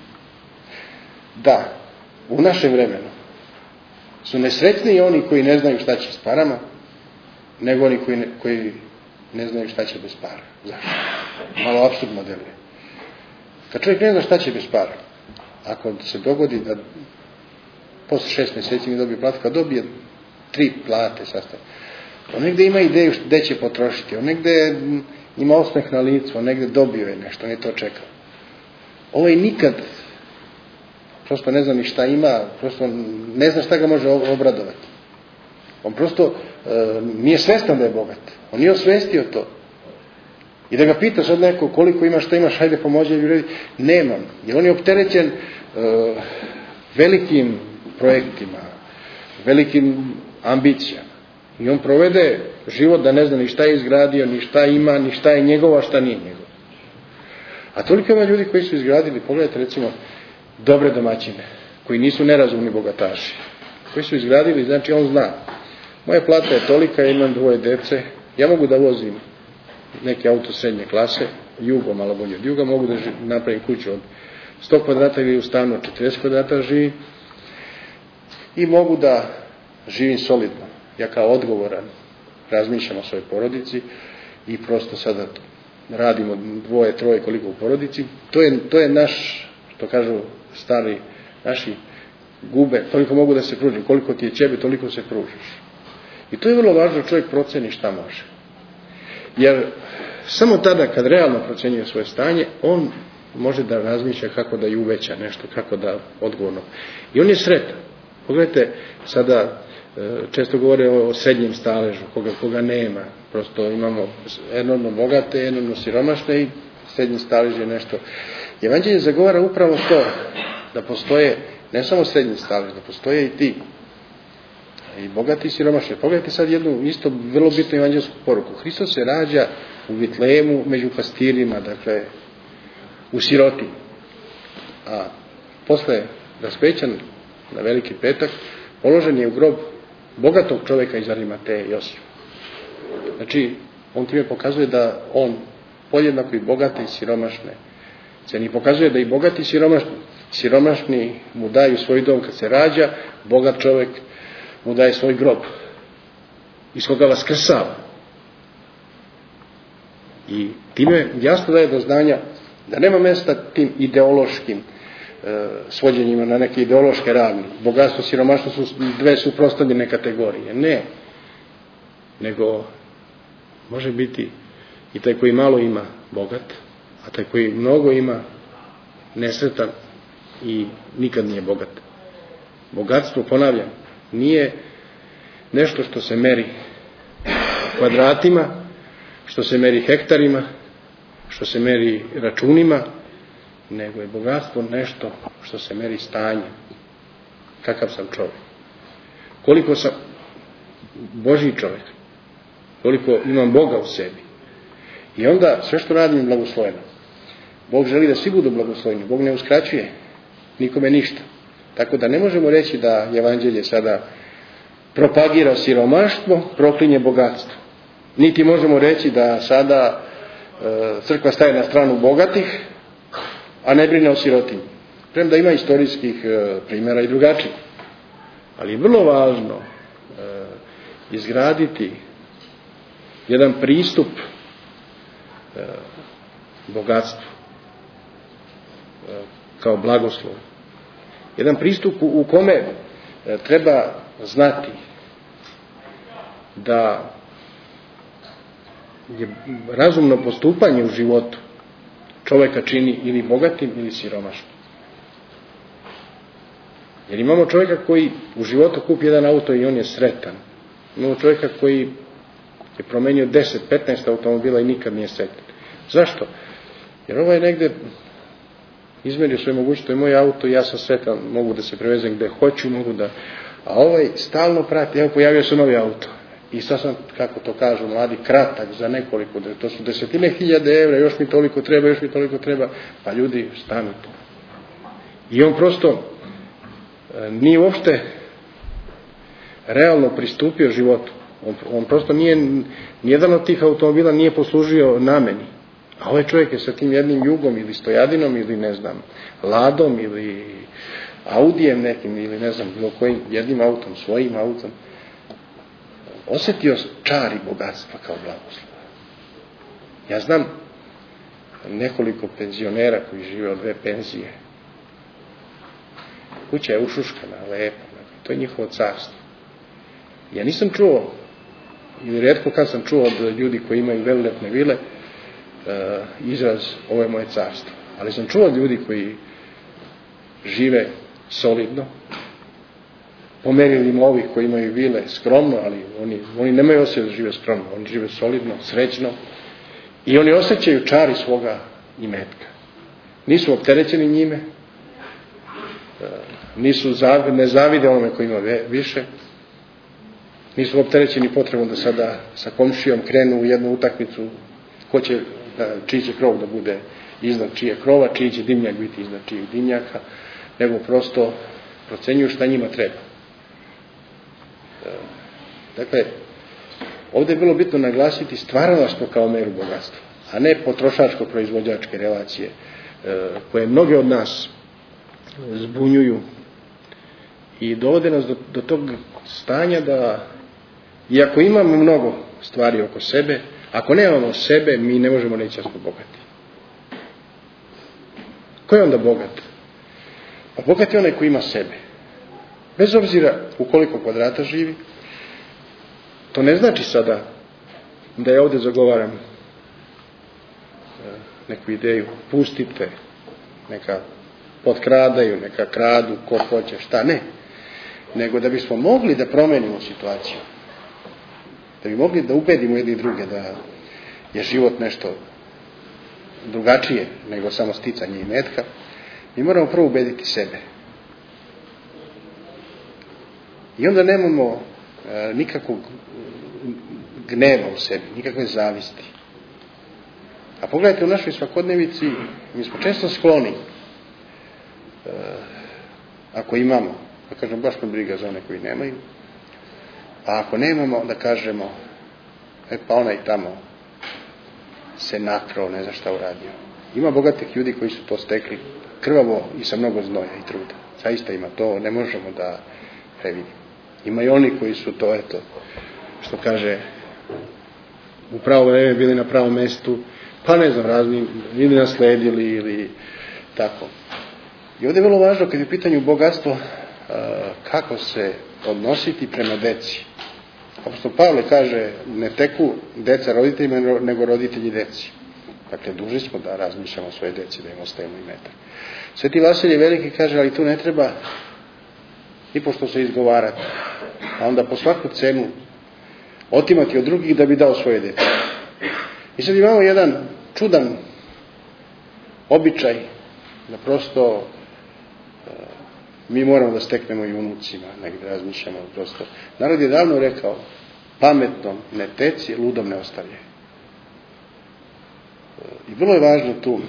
da u našem vremenu su nesretniji oni koji ne znaju šta će s parama, nego oni koji ne, koji ne znaju šta će bez para. Zašto? Malo apsurdno deluje. Kad čovjek ne zna šta će bez para, ako se dogodi da posle šest mjeseci mi dobije platu, kad dobije tri plate sastav, on negde ima ideju gde će potrošiti, on negde ima osmeh na licu, on negde dobio je nešto, on je to čekao. Ovaj nikad prosto ne zna ni šta ima, prosto ne zna šta ga može obradovati. On prosto e, nije svestan da je bogat. On nije osvestio to. I da ga pita sad neko koliko imaš, šta imaš, hajde pomođi, nemam. Jer on je opterećen e, velikim projektima, velikim ambicijama. I on provede život da ne zna ni šta je izgradio, ni šta ima, ni šta je njegovo, a šta nije njegovo. A toliko ima ljudi koji su izgradili, pogledajte recimo, dobre domaćine, koji nisu nerazumni bogataši, koji su izgradili, znači on zna, moja plata je tolika, imam dvoje dece, ja mogu da vozim neki auto srednje klase, Jugo, malo bolje od Juga, mogu da napravim kuću od sto kvadrata ili u stanu od četrdeset kvadrata živi i mogu da živim solidno. Ja kao odgovoran razmišljam o svojoj porodici i prosto sada radimo dvoje, troje koliko u porodici. To je, to je naš, što kažu stari naši gube, toliko mogu da se pružim, koliko ti je ćebe, toliko se pružiš. I to je vrlo važno, čovjek proceni šta može. Jer samo tada kad realno procenjuje svoje stanje, on može da razmišlja kako da i uveća nešto, kako da odgovorno. I on je sretan. Pogledajte, sada često govore o srednjem staležu, koga, koga nema. Prosto imamo enormno bogate, enormno siromašne i srednji stalež je nešto. Evanđelje zagovara upravo to, da postoje ne samo srednji stalež, da postoje i ti i bogati i siromašni. Pogledajte sad jednu isto vrlo bitnu evanđelsku poruku. Hristos se rađa u Vitlejemu među pastirima, dakle u siroti. A posle raspećan na Veliki petak položen je u grob bogatog čovjeka iz Arimateje, Josifa. Znači, on time pokazuje da on podjednako i bogate i siromašne ceni. Pokazuje da i bogati i siromašni, siromašni mu daju svoj dom kad se rađa, bogat čovjek mu daje svoj grob, iz koga vaskrsava. I time jasno daje do znanja da nema mjesta tim ideološkim e, svođenjima na neke ideološke ravni. Bogatstvo i siromaštvo su dve suprotstavljene kategorije. Ne. Nego može biti i taj koji malo ima bogat, a taj koji mnogo ima nesretan i nikad nije bogat. Bogatstvo, ponavljam, nije nešto što se meri kvadratima, što se meri hektarima, što se meri računima, nego je bogatstvo nešto što se meri stanjem. Kakav sam čovjek? Koliko sam Božji čovjek? Koliko imam Boga u sebi? I onda sve što radim je blagosloveno. Bog želi da svi budu blagosloveni. Bog ne uskraćuje nikome ništa. Tako da ne možemo reći da evanđelje sada propagira siromaštvo, proklinje bogatstvo. Niti možemo reći da sada e, crkva staje na stranu bogatih, a ne brine o sirotinji. Premda ima istorijskih e, primjera i drugačijih. Ali je vrlo važno e, izgraditi jedan pristup e, bogatstvu e, kao blagoslov. Jedan pristup u kome e, treba znati da je razumno postupanje u životu čovjeka čini ili bogatim ili siromašnim. Jer imamo čovjeka koji u životu kupi jedan auto i on je sretan. Imamo čovjeka koji je promenio deset petnaest automobila i nikad nije sretan. Zašto? Jer ovaj je negde izmerio svoje mogućnosti, to je moj auto i ja sam sretan, mogu da se prevezem gde hoću, mogu da... A ovaj stalno prati, evo pojavio se novi auto. I sad sam, kako to kažu mladi, kratak za nekoliko, to su desetine hiljade evra, još mi toliko treba, još mi toliko treba, pa ljudi stanu tu. I on prosto nije uopšte realno pristupio životu. On, on prosto nije, nijedan od tih automobila nije poslužio nameni. A ovaj čovjek je sa tim jednim Jugom ili Stojadinom ili ne znam, Ladom ili Audijem nekim ili ne znam, bilo kojim jednim autom, svojim autom, osjetio čar i bogatstva kao blagoslova. Ja znam nekoliko penzionera koji žive od dve penzije. Kuća je ušuškana, lepa, to je njihovo carstvo. Ja nisam čuo, ili retko kad sam čuo od ljudi koji imaju velilepne vile, izraz ovo je moje carstvo. Ali sam čuo od ljudi koji žive solidno, pomerili ovih koji imaju vile skromno, ali oni, oni nemaju osjećaj da žive skromno, oni žive solidno, srećno i oni osjećaju čari svoga imetka. Nisu opterećeni njime, nisu zav, ne zavide onome koji ima više, nisu opterećeni potrebom da sada sa komšijom krenu u jednu utakmicu ko će, da, čiji će krov da bude iznad čije krova, čiji će dimnjak biti iznad čijeg dimnjaka, nego prosto procenjuju šta njima treba. Dakle, ovdje je bilo bitno naglasiti stvaralaštvo kao meru bogatstva, a ne potrošačko-proizvođačke relacije, koje mnoge od nas zbunjuju i dovode nas do, do tog stanja da, iako imamo mnogo stvari oko sebe, ako nemamo sebe, mi ne možemo neći da smo bogati. Ko je onda bogat? A bogat je onaj koji ima sebe. Bez obzira u koliko kvadrata živi, to ne znači sada da ja ovdje zagovaram neku ideju, pustite, neka potkradaju, neka kradu, ko hoće, šta ne. Nego da bismo mogli da promenimo situaciju. Da bi mogli da ubedimo jedni druge da je život nešto drugačije nego samo sticanje imetka, mi moramo prvo ubediti sebe. I onda nemamo e, nikakvog gneva u sebi, nikakve zavisti. A pogledajte, u našoj svakodnevici mi smo često skloni, e, ako imamo, da kažem, baš me briga za one koji nemaju, a ako nemamo, da kažemo, e pa onaj tamo se natrao, ne zna šta uradio. Ima bogatih ljudi koji su to stekli krvavo i sa mnogo znoja i truda. Zaista ima to, ne možemo da previdimo. Ima i oni koji su to, eto, što kaže, u pravo vreme bili na pravom mestu, pa ne znam, razni, ili nasledili, ili tako. I ovdje je vrlo važno, kad je u pitanju bogatstvo, kako se odnositi prema deci. Apostol Pavle kaže, ne teku deca roditeljima, nego roditelji deci. Dakle, dužni smo da razmišljamo o svoje deci, da im ostavimo imetak. Sveti Vasilije Veliki kaže, ali tu ne treba ni pošto se izgovarati, a onda po svaku cenu otimati od drugih da bi dao svoje deci. I sad imamo jedan čudan običaj da prosto mi moramo da steknemo i unucima, negdje razmišljamo prosto. Narod je davno rekao, pametnom ne teci, ludom ne ostavljaj. I vrlo je važno tu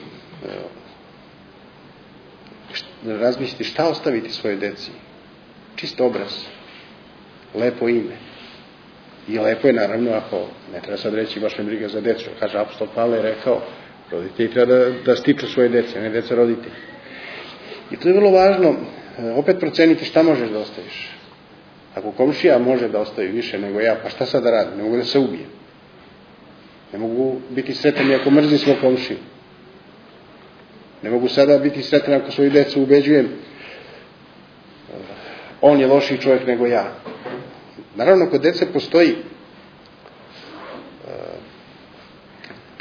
razmisliti šta ostaviti svoje deci. Čist obraz, lepo ime. I lepo je naravno, ako ne treba sad reći baš me briga za decu, kaže apostol Pavle je rekao, roditelji treba da, da stiču svoje dece, a ne deca roditelji. I to je vrlo važno, opet proceniti šta možeš da ostaviš. Ako komšija može da ostavi više nego ja, pa šta sad da radim? Ne mogu da se ubijem. Ne mogu biti sretan ako mrzim svog komšiju. Ne mogu sada biti sretan ako svoju decu ubeđujem on je lošiji čovjek nego ja. Naravno, kod dece postoji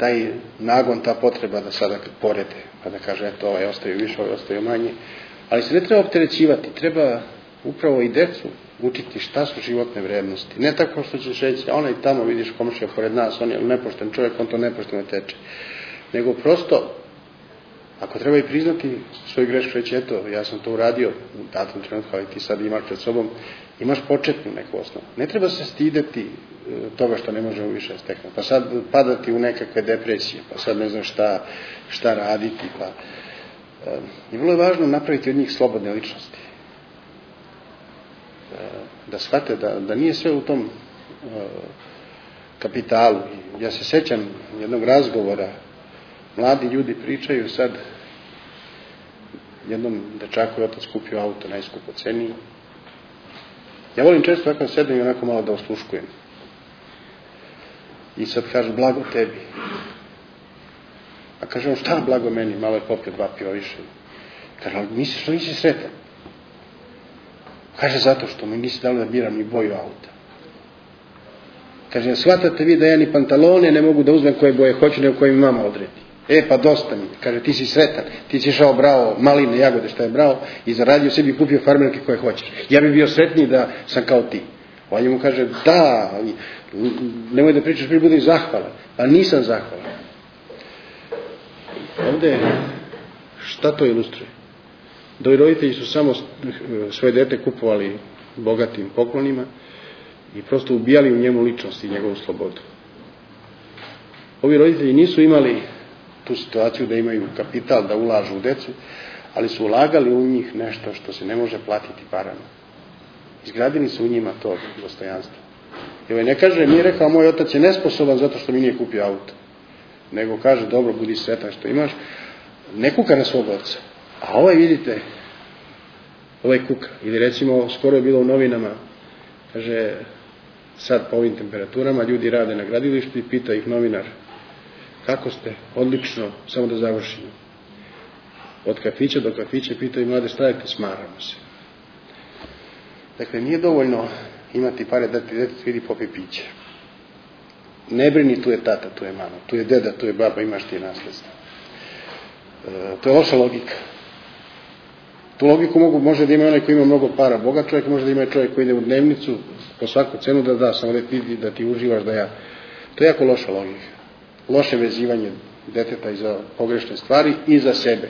taj nagon, ta potreba da sada porede, pa da kaže, eto, ovaj ostaju više, ovaj ostaju manje. Ali se ne treba opterećivati, treba upravo i decu učiti šta su životne vrednosti. Ne tako što ćeš reći, a onaj tamo vidiš komšija pored nas, on je nepošten čovjek, on to nepošteno teče. Nego prosto, ako treba i priznati svoj grešku, reći, eto, ja sam to uradio u datom trenutku, ali ti sad imaš pred sobom, imaš početnu neku osnovu. Ne treba se stideti toga što ne možemo više steknuti. Pa sad padati u nekakve depresije, pa sad ne znam šta, šta raditi. Pa. I vrlo je važno napraviti od njih slobodne ličnosti. Da shvate da, da nije sve u tom uh, kapitalu. Ja se sećam jednog razgovora, mladi ljudi pričaju sad, jednom dečaku je otac kupio auto najskupo ceniji. Ja volim često tako sedem i onako malo da osluškujem. I sad kaže, blago tebi. A kaže on, šta blago meni? Malo je popio dva piva više. Kaže, ali misliš što nisi sretan? Kaže, zato što mi nisi dali da biram ni boju auta. Kaže, shvatate vi da ja ni pantalone ne mogu da uzmem koje boje hoću, nego koje mi mama odredi. E, pa dosta mi. Kaže, ti si sretan. Ti si šao brao maline, jagode, šta je brao i zaradio sebi i kupio farmerke koje hoćeš. Ja bi bio sretniji da sam kao ti. On mu kaže, da, nemoj da pričaš, prije budi zahvalan. Pa nisam zahvalan. Ovdje, šta to ilustruje? Dovi roditelji su samo svoje dete kupovali bogatim poklonima i prosto ubijali u njemu ličnost i njegovu slobodu. Ovi roditelji nisu imali tu situaciju da imaju kapital, da ulažu u decu, ali su ulagali u njih nešto što se ne može platiti parama. Izgradili su u njima to dostojanstvo. I ovaj ne kaže, nije rekao, moj otac je nesposoban zato što mi nije kupio auto. Nego kaže, dobro, budi sretan što imaš. Ne kuka na svog oca. A ovaj, vidite, ovaj kuka. Ili recimo, skoro je bilo u novinama, kaže, sad po ovim temperaturama ljudi rade na gradilištu i pita ih novinar, kako ste? Odlično, samo da završimo. Od kafića do kafića pitaju mlade, stavite, smaramo se. Dakle, nije dovoljno imati pare da ti dete vidi popi piće. Ne brini, tu je tata, tu je mama, tu je deda, tu je baba, imaš ti nasljedstvo. E, to je loša logika. Tu logiku mogu, može da ima onaj koji ima mnogo para, bogat čovjek, može da ima čovjek koji ide u dnevnicu po svaku cenu da da, samo da ti, da ti uživaš da ja. To je jako loša logika. Loše vezivanje deteta i za pogrešne stvari i za sebe.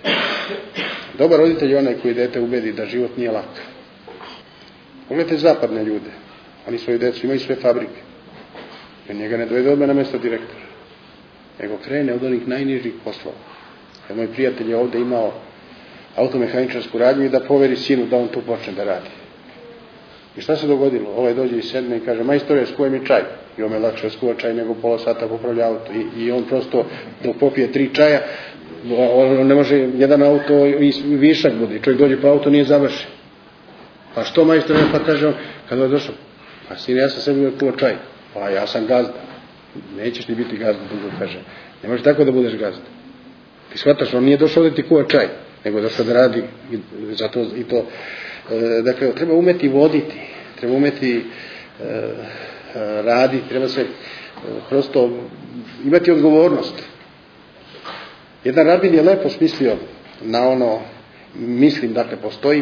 Dobar roditelj je onaj koji dete ubedi da život nije lak. Pogledajte zapadne ljude. Oni svoju decu imaju sve fabrike. Jer njega ne dovede odmah na mjesto direktora. Nego krene od onih najnižih poslova. Jer moj prijatelj je ovdje imao automehaničarsku radnju i da poveri sinu da on tu počne da radi. I šta se dogodilo? Ovaj dođe i sedne i kaže, majstore, skuvaj mi čaj. I on je lakše skuva čaj nego pola sata popravlja auto. I, i on prosto dok popije tri čaja, on ne može jedan auto i višak bude. Čovjek dođe pa auto nije završen. Pa što majstore? Pa kaže on, kada je došao, pa sine, ja sam sebi kuva čaj. Pa ja sam gazda. Nećeš ni biti gazda, dugo kaže. Ne možeš tako da budeš gazda. Ti shvataš, on nije došao da ti kuva čaj, nego došao da radi i, zato, i to. E, dakle, treba umeti voditi, treba umeti e, raditi, treba se e, prosto imati odgovornost. Jedan rabin je lepo smislio na ono, mislim, dakle, postoji,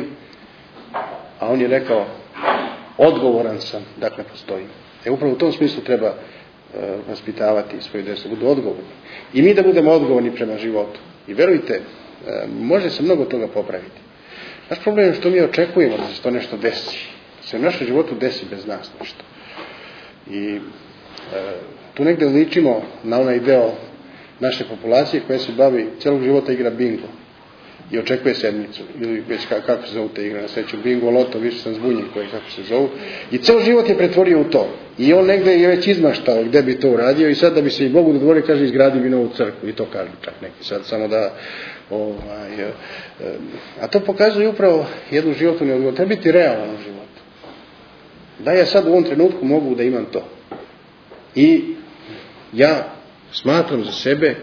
a on je rekao, odgovoran sam, dakle, postoji. E, upravo u tom smislu treba e, vaspitavati svoje djecu, budu odgovorni. I mi da budemo odgovorni prema životu. I verujte, e, može se mnogo toga popraviti. Naš problem je što mi očekujemo da se to nešto desi. Da se u našem životu desi bez nas nešto. I e, tu negde ličimo na onaj deo naše populacije koja se bavi celog života igra bingo. I očekuje sedmicu. Ili već kako se zovu te igre na sreću. Bingo, loto, više sam zbunjen koji kako se zovu. I ceo život je pretvorio u to. I on negde je već izmaštao gde bi to uradio. I sad da bi se i Bogu dodvorio, kaže, izgradi bi novu crkvu. I to kažu čak neki sad. Samo da... Ovaj, a to pokazuje upravo jednu životnu neodgovornost. Treba biti realan u životu. Da ja sad u ovom trenutku mogu da imam to. I ja smatram za sebe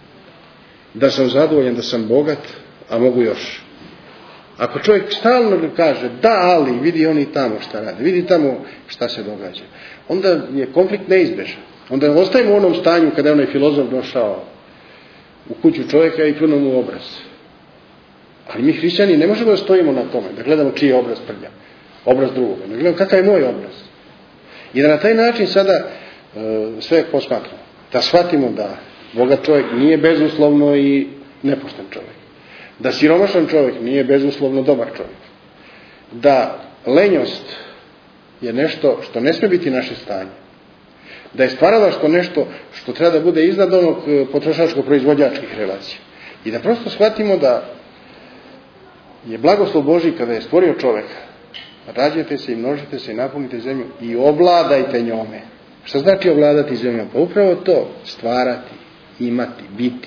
da sam zadovoljan, da sam bogat, a mogu još. Ako čovjek stalno kaže da, ali vidi oni tamo šta rade, vidi tamo šta se događa, onda je konflikt neizbežan. Onda ostajemo u onom stanju kada je onaj filozof došao u kuću čovjeka i pljunuo mu obraz. Ali mi hrišćani ne možemo da stojimo na tome, da gledamo čiji je obraz prlja, obraz drugoga, da gledamo kakav je moj obraz. I da na taj način sada e, sve posmatramo. Da shvatimo da bogat čovjek nije bezuslovno i nepošten čovjek. Da siromašan čovjek nije bezuslovno dobar čovjek. Da lenjost je nešto što ne smije biti naše stanje. Da je stvaralaštvo nešto što treba da bude iznad onog potrošačko-proizvođačkih relacija. I da prosto shvatimo da je blagoslov Božji kada je stvorio čovjeka. Rađajte se i množite se i napunite zemlju i ovladajte njome. Šta znači ovladati zemljom? Pa upravo to, stvarati, imati, biti.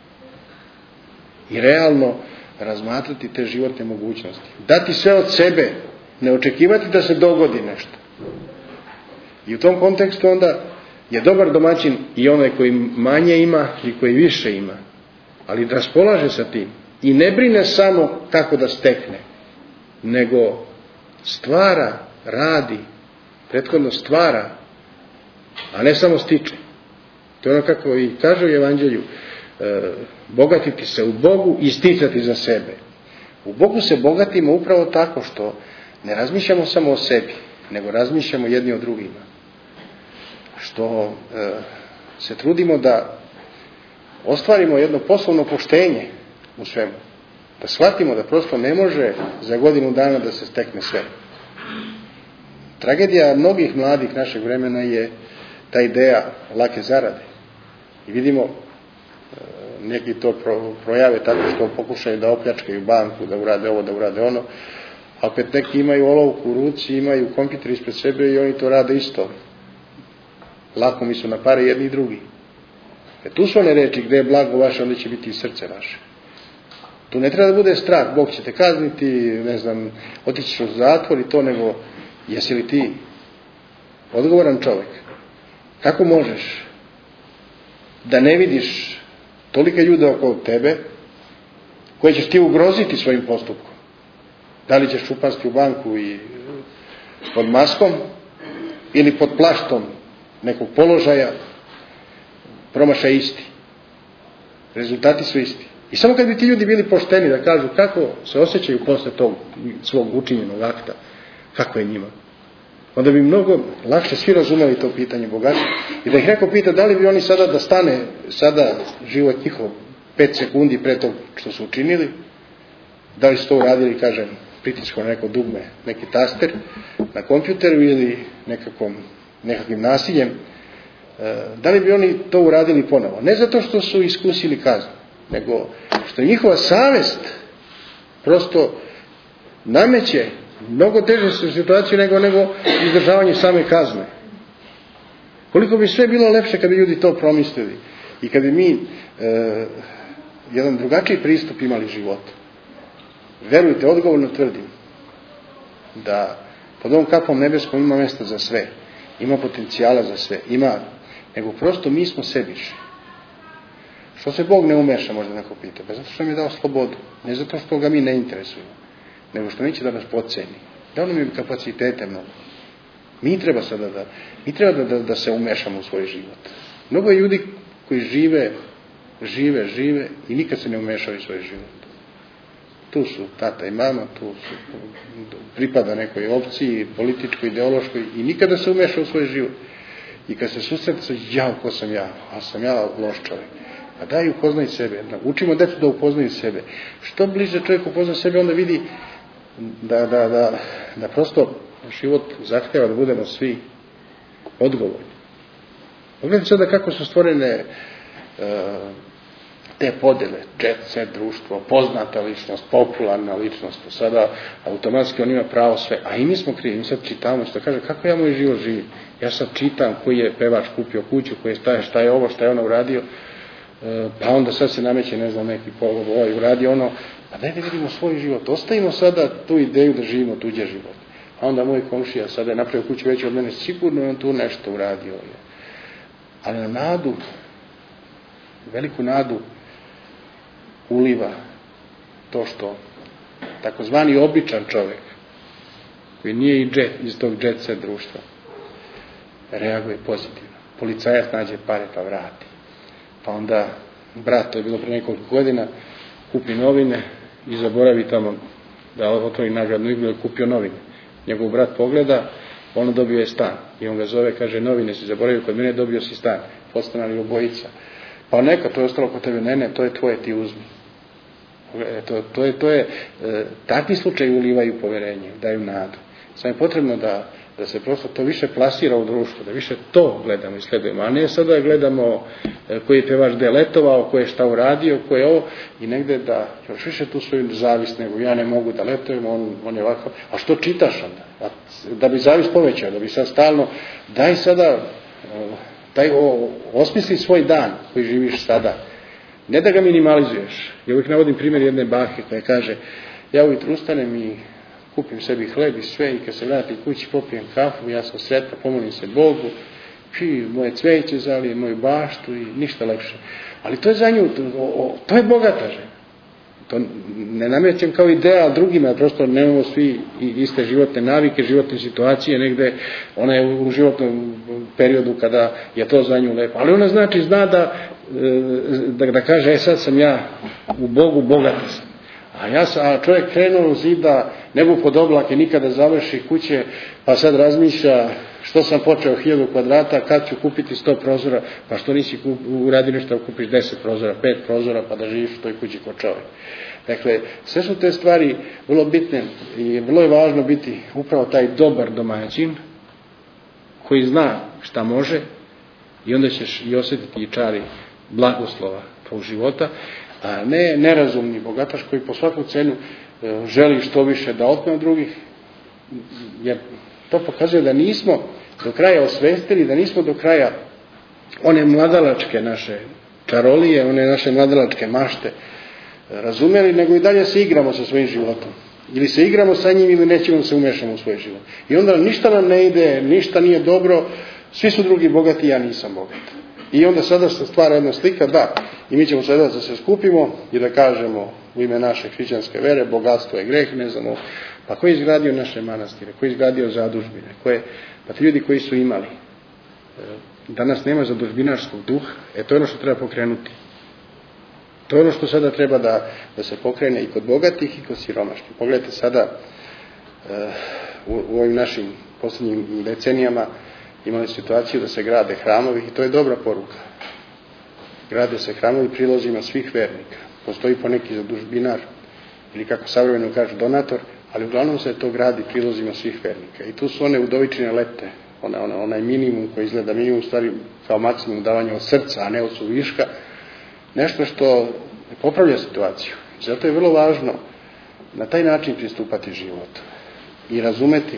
I realno razmatrati te životne mogućnosti. Dati sve od sebe, ne očekivati da se dogodi nešto. I u tom kontekstu onda je dobar domaćin i onaj koji manje ima i koji više ima. Ali raspolaže sa tim. I ne brine samo kako da stekne, nego stvara, radi, prethodno stvara, a ne samo stiče. To je ono kako i kaže u Evanđelju, e, bogatiti se u Bogu i sticati za sebe. U Bogu se bogatimo upravo tako što ne razmišljamo samo o sebi, nego razmišljamo jedni o drugima. Što e, se trudimo da ostvarimo jedno poslovno poštenje u svemu. Da shvatimo da prosto ne može za godinu dana da se stekne sve. Tragedija mnogih mladih našeg vremena je ta ideja lake zarade. I vidimo, neki to projave tako što pokušaju da opljačkaju banku, da urade ovo, da urade ono, a opet neki imaju olovku u ruci, imaju kompjuter ispred sebe i oni to rade isto. Lako mi su na pare jedni i drugi. E tu su one reči, gdje je blago vaše, onda će biti i srce vaše. Tu ne treba da bude strah, Bog će te kazniti, ne znam, otići u zatvor i to, nego jesi li ti odgovoran čovjek? Kako možeš da ne vidiš tolike ljude oko tebe koje ćeš ti ugroziti svojim postupkom? Da li ćeš upasti u banku i pod maskom ili pod plaštom nekog položaja, promašaj isti. Rezultati su isti. I samo kad bi ti ljudi bili pošteni da kažu kako se osjećaju posle tog svog učinjenog akta, kako je njima, onda bi mnogo lakše svi razumeli to pitanje bogatstva. I da ih neko pita da li bi oni sada da stane sada život njihov pet sekundi pre tog što su učinili, da li su to uradili, kažem, pritiskom na neko dugme, neki taster na kompjuteru ili nekakvom, nekakvim nasiljem, da li bi oni to uradili ponovo? Ne zato što su iskusili kaznu, nego što njihova savest prosto nameće mnogo teže situaciju nego, nego izdržavanje same kazne. Koliko bi sve bilo lepše kad bi ljudi to promislili i kad bi mi e, jedan drugačiji pristup imali životu. Verujte, odgovorno tvrdim da pod ovom kapom nebeskom ima mjesta za sve, ima potencijala za sve, ima, nego prosto mi smo sebični. Što se Bog ne umeša, možda neko pita? Pa zato što nam je dao slobodu. Ne zato što ga mi ne interesujemo, nego što neće da nas podceni. Dao nam je kapacitete mnogo. Mi treba sada da, mi treba da, da, da se umešamo u svoj život. Mnogo je ljudi koji žive, žive, žive i nikad se ne umešaju u svoj život. Tu su tata i mama, tu su, pripada nekoj opciji, političkoj, ideološkoj i nikada se umeša u svoj život. I kad se susretu, ja, ko sam ja? A sam ja loš čovjek. A daj upoznaj sebe. Učimo decu da upoznaju sebe. Što bliže čovjek upozna sebe, onda vidi da, da, da, da prosto život zahtjeva da budemo svi odgovorni. Pogledajte sada kako su stvorene uh, te podjele, jet set društvo, poznata ličnost, popularna ličnost, sada automatski on ima pravo sve, a i mi smo krivi, mi sad čitamo što kaže, kako ja moj život živim? Ja sad čitam koji je pevač kupio kuću, koji je šta, šta je ovo, šta je ono uradio, pa onda sad se nameće, ne znam, neki ovaj uradio ono, pa daj da vidimo svoj život, ostavimo sada tu ideju da živimo tuđe život. A onda moj komšija sada je napravio kuću veću od mene, sigurno je on tu nešto uradio. Ali na nadu, veliku nadu uliva to što takozvani običan čovjek, koji nije i jet, iz tog jet set društva, reaguje pozitivno. policajac nađe pare pa vrati. Pa onda brat, to je bilo pre nekoliko godina, kupi novine i zaboravi tamo da otvori nagradnu igru i kupio novine. Njegov brat pogleda, on dobio je stan i on ga zove, kaže, novine si zaboravio kod mene, dobio si stan, postanali obojica. Pa neka, to je ostalo kod tebe, ne, ne, to je tvoje, ti uzmi. To, to je, to je, e, takvi slučaji ulivaju poverenje, daju nadu. Samo je potrebno da, da se prosto to više plasira u društvu, da više to gledamo i sledujemo, a ne sada gledamo e, koji je pevač gde letovao, ko je šta uradio, ko je ovo, i negde da još više tu svoju zavist, nego ja ne mogu da letujem, on, on je ovako, a što čitaš onda? A, da bi zavist povećao, da bi sad stalno, daj sada, daj, o, osmisli svoj dan koji živiš sada, ne da ga minimalizuješ. Ja uvijek navodim primjer jedne bake koja kaže, ja ujutru ustanem i kupim sebi hleb i sve i kad se vratim kući popijem kafu, ja sam sretna, pomolim se Bogu, i moje cveće zalijem, moju baštu i ništa lepše. Ali to je za nju, to, o, to je bogata žena. To ne namećem kao ideal drugima, prosto nemamo svi iste životne navike, životne situacije, negde ona je u životnom periodu kada je to za nju lepo. Ali ona znači zna da, da, da kaže, e sad sam ja u Bogu, bogata sam. A, ja sam, a čovjek krenuo u zida, nebo pod oblake, nikada završi kuće, pa sad razmišlja što sam počeo hiljadu kvadrata, kad ću kupiti sto prozora, pa što nisi uradi nešto da kupiš deset prozora, pet prozora, pa da živiš u toj kući ko čovjek. Dakle, sve su te stvari vrlo bitne i vrlo je važno biti upravo taj dobar domaćin koji zna šta može i onda ćeš i osjetiti i čari blagoslova tvog života, a ne nerazumni bogataš koji po svaku cenu želi što više da otme od drugih, jer to pokazuje da nismo do kraja osvestili, da nismo do kraja one mladalačke naše čarolije, one naše mladalačke mašte razumjeli, nego i dalje se igramo sa svojim životom. Ili se igramo sa njim ili nećemo da se umešamo u svoj život. I onda ništa nam ne ide, ništa nije dobro, svi su drugi bogati, ja nisam bogat. I onda sada se stvara jedna slika, da, i mi ćemo sada da se skupimo i da kažemo u ime naše hrišćanske vere, bogatstvo je greh, ne znamo, pa ko je izgradio naše manastire, ko je izgradio zadužbine, ko je, pa ti ljudi koji su imali. Danas nema zadužbinarskog duha, e to je ono što treba pokrenuti. To je ono što sada treba da, da se pokrene i kod bogatih i kod siromašnih. Pogledajte sada u, u ovim našim posljednjim decenijama imali situaciju da se grade hramovi i to je dobra poruka. Grade se hramovi prilozima svih vernika. Postoji poneki zadužbinar ili kako savremeno kažu donator, ali uglavnom se to gradi prilozima svih vernika. I tu su one udovičine lete, ona, ona, onaj minimum koji izgleda minimum u stvari kao maksimum davanja od srca, a ne od suviška, nešto što popravlja situaciju. Zato je vrlo važno na taj način pristupati životu i razumeti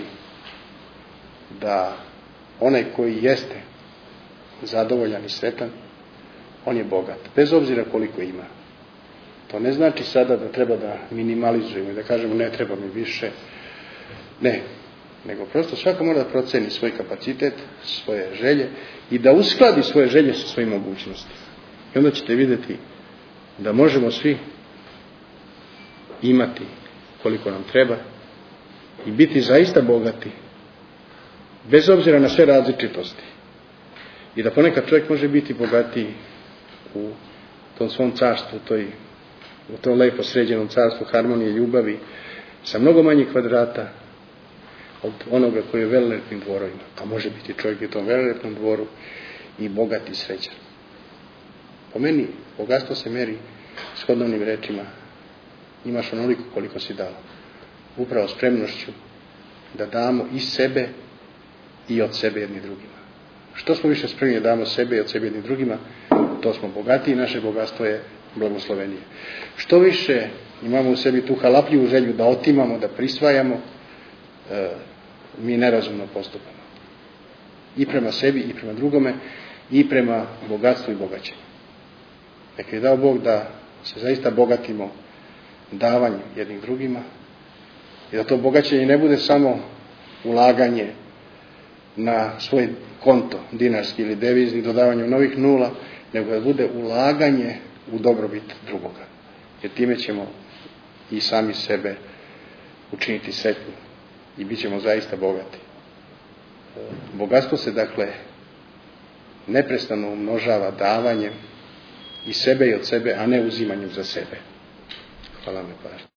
da onaj koji jeste zadovoljan i sretan, on je bogat, bez obzira koliko ima. To ne znači sada da treba da minimalizujemo i da kažemo ne treba mi više. Ne, nego prosto svako mora da proceni svoj kapacitet, svoje želje i da uskladi svoje želje sa svojim mogućnostima. I onda ćete vidjeti da možemo svi imati koliko nam treba i biti zaista bogati, bez obzira na sve različitosti. I da ponekad čovjek može biti bogatiji u tom svom carstvu, toj, u tom lepo sređenom carstvu harmonije i ljubavi, sa mnogo manjih kvadrata od onoga koji je u velelepnim dvorovima. A može biti čovjek u tom velelepnom dvoru i bogat i srećan. Po meni, bogatstvo se meri shodnovnim rečima. Imaš onoliko koliko si dao. Upravo spremnošću da damo i sebe i od sebe jedni drugima. Što smo više spremni da damo sebe i od sebe jedni drugima, to smo bogati i naše bogatstvo je blagoslovenije. Što više imamo u sebi tu halapljivu želju da otimamo, da prisvajamo, e, mi nerazumno postupamo. I prema sebi, i prema drugome, i prema bogatstvu i bogaćenju. Neka je dao Bog da se zaista bogatimo davanjem jednim drugima i da to bogaćenje ne bude samo ulaganje na svoj konto, dinarski ili devizni, dodavanjem novih nula, nego da bude ulaganje u dobrobit drugoga. Jer time ćemo i sami sebe učiniti sretnim i bit ćemo zaista bogati. Bogatstvo se, dakle, neprestano umnožava davanjem i sebe i od sebe, a ne uzimanjem za sebe. Hvala vam na pažnji.